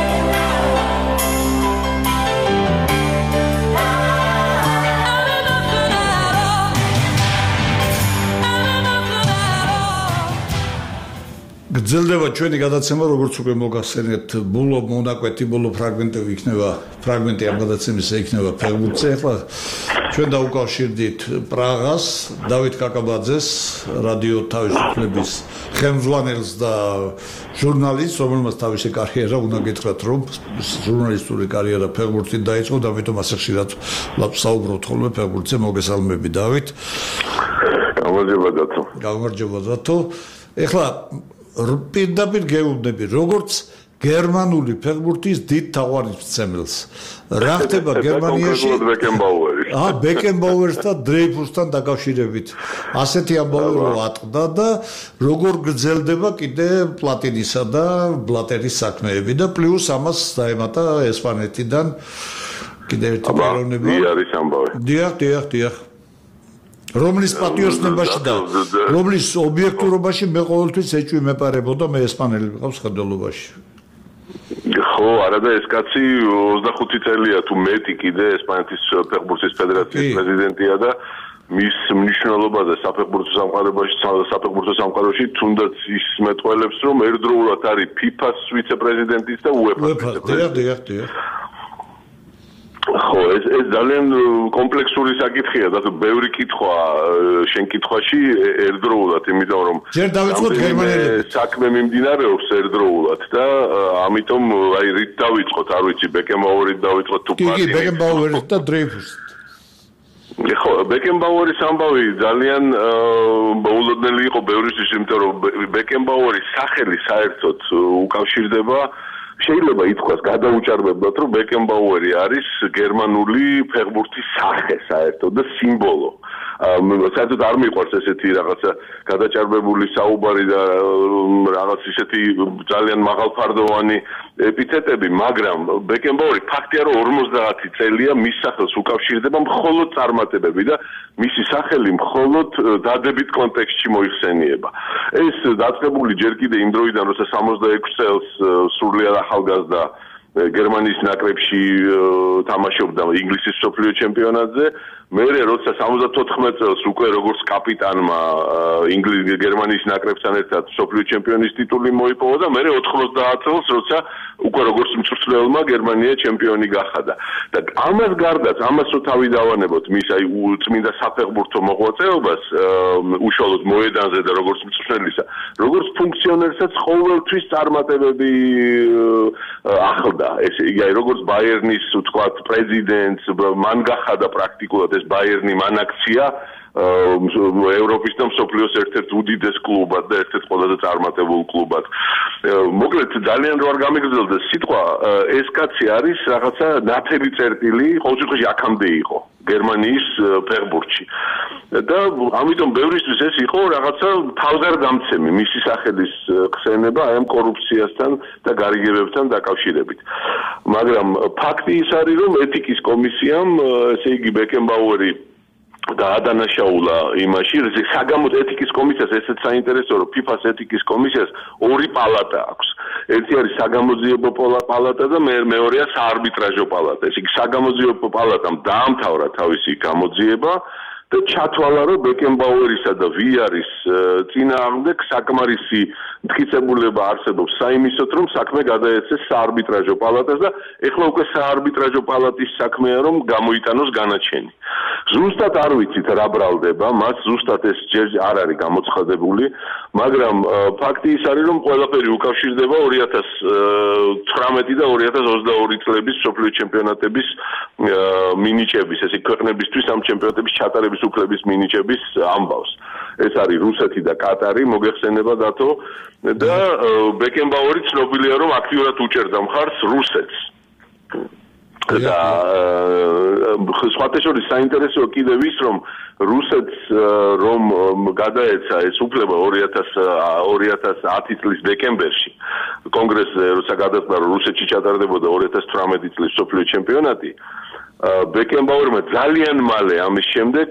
გრძელდება ჩვენი გადაცემა, როგორც უკვე მოგახსენეთ, ბოლო მონაკვეთი, ბოლო ფრაგმენტები იქნება, ფრაგმენტი ამ გადაცემის იქნება ფეხბურთზე. ახლა ჩვენ დაუკავშირდით პრაღას, დავით კაკაბაძეს, რადიო თავისუფლების ხელმძღვანელს და ჟურნალისტს, რომელმაც თავისი კარიერა უნდა გითხრათ, რომ ჟურნალისტური კარიერა ფეხბურთით დაიწყო და ამიტომ ასე ხშირად ვსაუბრობთ ხოლმე ფეხბურთზე. მოგესალმები, დავით. გამარჯობა დათო. გამარჯობა დათო. ახლა პირდაპირ გეუბნები, როგორც გერმანული ფეხბურთის დიდ თაყვანისმცემელს. რა ხდება გერმანიაში? აა, ბეკენბაუერს და დრეიფუსთან დაკავშირებით. ასეთი ამბავი რო ატყდა და როგორ გრძელდება კიდე პლატინისა და ბლატერის საქმეები და პლუს ამას დაემატა ესპანეთიდან კიდე ერთი პიროვნება. არის ამბავი. დიახ, დიახ, დიახ. რომლის პატიოსნებაში და რომლის ობიექტურობაში მე ყოველთვის ეჭვი მეპარებოდა, მე ესპანელი ვიყავს ხელდელობაში. ხო, არა და ეს კაცი ოცდახუთი წელია თუ მეტი კიდე ესპანეთის ფეხბურთის ფედერაციის პრეზიდენტია და მის მნიშვნელობაზე საფეხბურთო სამყაროში საფეხბურთო სამყაროში თუნდაც ის მეტყველებს რომ ერთდროულად არის ფიფას ვიცე-პრეზიდენტიც და უეფას ვიცე-პრეზიდენტი. ხო, ეს ეს ძალიან კომპლექსური საკითხია და ბევრი კითხვა შენ კითხვაში ერთდროულად, იმიტომ რომ ჯერ დავიწყოთ გერმანელები. საქმე მიმდინარეობს ერთდროულად და ამიტომ აი რით დავიწყოთ, არ ვიცი, ბეკენბაუერით დავიწყოთ თუ პლატინი. კი, კი, ბეკენბაუერით და დრეიფუსით. ხო, ბეკენბაუერის ამბავი ძალიან მოულოდნელი იყო ბევრისთვის, იმიტომ რომ ბეკენბაუერის სახელი საერთოდ უკავშირდება შეიძლება ითქვას გადაუჭარბებლად, რომ ბეკენბაუერი არის გერმანული ფეხბურთის სახე საერთოდ და სიმბოლო. საერთოდ არ მიყვარს ესეთი რაღაცა გადაჭარბებული საუბარი და რაღაც ისეთი ძალიან მაღალფარდოვანი ეპითეტები, მაგრამ ბეკენბაუერი ფაქტია, რომ ორმოცდაათი წელია მის სახელს უკავშირდება მხოლოდ წარმატებები და მისი სახელი მხოლოდ დადებით კონტექსტში მოიხსენიება. ეს დაწყებული ჯერ კიდე იმ დროიდან, როცა სამოცდაექვსი წელს სრულიად ახალგაზრდა გერმანიის ნაკრებში თამაშობდა ინგლისის მსოფლიო ჩემპიონატზე, მერე როცა სამოცდათოთხმეტ წელს უკვე როგორც კაპიტანმა ინგლისის გერმანიის ნაკრებთან ერთად მსოფლიო ჩემპიონის ტიტული მოიპოვა და მერე ოთხმოცდაათ წელს როცა უკვე როგორც მწვრთნელმა გერმანია ჩემპიონი გახადა. და ამას გარდაც, ამას რო თავი დავანებოთ მის აი წმინდა საფეხბურთო მოღვაწეობას უშუალოდ მოედანზე და როგორც მწვრთნელისა, როგორც ფუნქციონერსაც ყოველთვის წარმატებები ახლდა. ესე იგი, აი როგორც ბაიერნის ვთქვათ პრეზიდენტს, მან გახადა პრაქტიკულად ეს ბაიერნი მან აქცია ევროპის და მსოფლიოს ერთ-ერთ უდიდეს კლუბად და ერთ-ერთ ყველაზე წარმატებულ კლუბად. მოკლედ ძალიან რო არ გამიგრძელდეს სიტყვა, ეს კაცი არის რაღაცა ნათელი წერტილი, ყოველ შემთხვევაში აქამდე იყო გერმანიის ფეხბურთში. და ამიტომ ბევრისთვის ეს იყო რაღაცა თავგარდამცემი მისი სახელის ხსენება აი ამ კორუფციასთან და გარიგებებთან დაკავშირებით. მაგრამ ფაქტი ის არის, რომ ეთიკის კომისიამ, ესე იგი ბეკენბაუერი და ადანაშაულა იმაში, საგამო ეთიკის კომისიას ესეც საინტერესოა, რომ ფიფას ეთიკის კომისიას ორი პალატა აქვს. ერთი არის საგამოძიებო პალატა და მეორეა საარბიტრაჟო პალატა. ესე იგი, საგამოძიებო პალატამ დაამთავრა თავისი გამოძიება და ჩათვალა, რომ ბეკენბაუერისა და ვიარის წინააღმდეგ საკმარისი მტკიცებულება არსებობს საიმისოთ, რომ საქმე გადაეცეს საარბიტრაჟო პალატას და ეხლა უკვე საარბიტრაჟო პალატის საქმეა, რომ გამოიტანოს განაჩენი. ზუსტად არ ვიცით რა ბრალდება, მას ზუსტად ეს ჯერ არ არის გამოცხადებული, მაგრამ ფაქტი ის არის, რომ ყველაფერი უკავშირდება ორი ათას ცხრამეტი და ორი ათას ოცდაორი წლების მსოფლიო ჩემპიონატების მინიჭების, ესე ქვეყნებისთვის ამ ჩემპიონატების ჩატარების უფლების მინიჭების ამბავს. ეს არის რუსეთი და კატარი, მოგეხსენება დათო და ბეკენბაუერი ცნობილია, რომ აქტიურად უჭერდა მხარს რუსეთს. და სხვათაშორის საინტერესოა კიდევ ის, რომ რუსეთს რომ გადაეცა ეს უფლება ორი ათას ათი წლის დეკემბერში კონგრესზე, როცა გადაწყდა, რომ რუსეთში ჩატარდებოდა ორი ათას თვრამეტი წლის მსოფლიო ჩემპიონატი, ბეკენბაუერმა ძალიან მალე ამის შემდეგ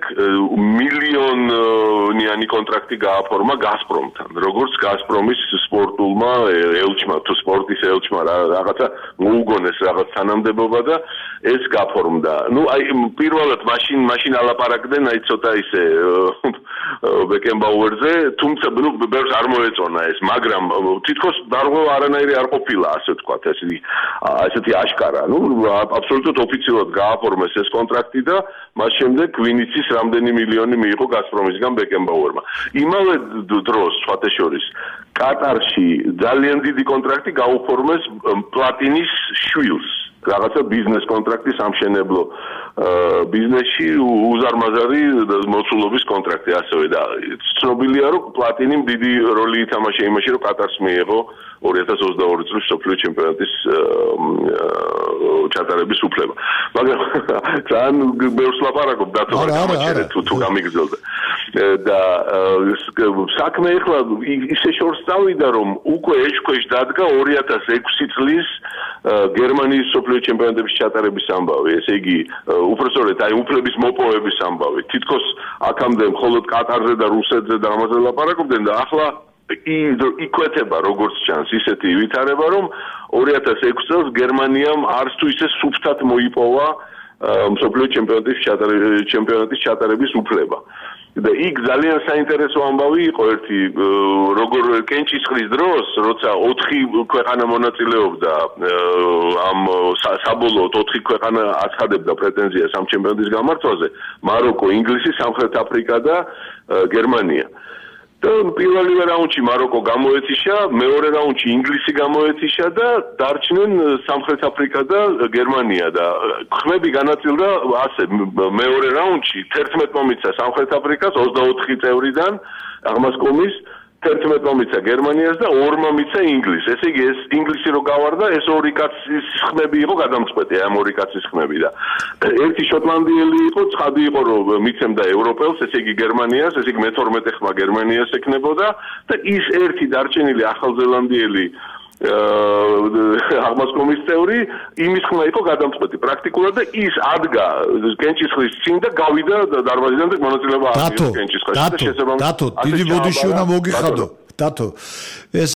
მილიონიანი კონტრაქტი გააფორმა გაზპრომთან. როგორც გაზპრომის სპორტულმა ელჩმა, თუ სპორტის ელჩმა რაღაცა მოუგონეს რაღაც თანამდებობა და ეს გაფორმდა. ნუ აი პირველად მაშინ მაშინ ალაპარაკდნენ აი ცოტა ისე ბეკენბაუერზე, თუმცა ნუ ბევრს არ მოეწონა ეს, მაგრამ თითქოს დარღვევა არანაირი არ ყოფილა, ასე ვთქვათ, ესეთი ასეთი აშკარა. ნუ აბსოლუტურად ოფიციალურად გააფორმეს ეს კონტრაქტი და მას შემდეგ ვინიცის რამდენი მილიონი მიიღო გაზპრომისგან ბეკენბაუერმა. იმავე დროს, სხვათაშორის, კატარში ძალიან დიდი კონტრაქტი გაუფორმეს პლატინის შვილს. რაღაცა ბიზნეს კონტრაქტი სამშენებლო ბიზნესში უზარმაზარი მოცულობის კონტრაქტი ასევე და ცნობილია, რომ პლატინიმ დიდი როლი ითამაშა იმაში, რომ კატარს მიიღო ორი ათას ოცდაორი წლის მსოფლიო ჩემპიონატის ჩატარების უფლება. მაგრამ ძალიან ბევრს ლაპარაკობ დათო გამაჩერეთ თუ გამიგრძელდა. და საქმე ეხლა ისე შორს წავიდა, რომ უკვე ეშქვეშ დადგა ორი ათას ექვსი წლის გერმანიის მსოფლიო ჩემპიონატების ჩატარების ამბავი. ესე იგი, უпростоრეთ, აი უფლების მოპოვების ამბავი. თითქოს აქამდე მხოლოდ კატარზე და რუსეთზე და ამაზე ლაპარაკობდნენ და ახლა იკვეთება როგორც ჩანს ისეთი ვითარება, რომ ორი ათას ექვსი წელს გერმანიამ არც თუ ისე სუფთად მოიპოვა მსოფლიო ჩემპიონატის ჩემპიონატის ჩატარების უფლება. და იქ ძალიან საინტერესო ამბავი იყო ერთი, როგორ კენჭისყრის დროს, როცა ოთხი ქვეყანა მონაწილეობდა ამ საბოლოოდ ოთხი ქვეყანა აცხადებდა პრეტენზიას ამ ჩემპიონატის გამართვაზე, მაროკო, ინგლისი, სამხრეთ აფრიკა და გერმანია. და პირველივე რაუნდში მაროკო გამოეთიშა, მეორე რაუნდში ინგლისი გამოეთიშა და დარჩნენ სამხრეთ აფრიკა და გერმანია და ხმები განაწილდა ასე მეორე რაუნდში თერთმეტ მომიცა სამხრეთ აფრიკას ოცდაოთხი წევრიდან აღმასკომის თერთმეტ მომიცა გერმანიას და ორმა მიცა ინგლისს. ესე იგი ეს ინგლისი რო გავარდა, ეს ორი კაცის ხმები იყო გადამწყვეტი, ამ ორი კაცის ხმები და ერთი შოტლანდიელი იყო, ცხადი იყო რომ მიცემდა ევროპელს, ესე იგი გერმანიას, ესე იგი მეთორმეტე ხმა გერმანიას ეკნებოდა და ის ერთი დარჩენილი ახალზელანდიელი აღმასკომის წევრი იმის ხმა იყო გადამწყვეტი პრაქტიკულად და ის ადგა კენჭისყრის წინ და გავიდა დარბაზიდან და მონაწილეობა აღწევს კენჭისყრაში და შესაბამისად დათო დიდი ბოდიში უნდა მოგიხადო დათო ეს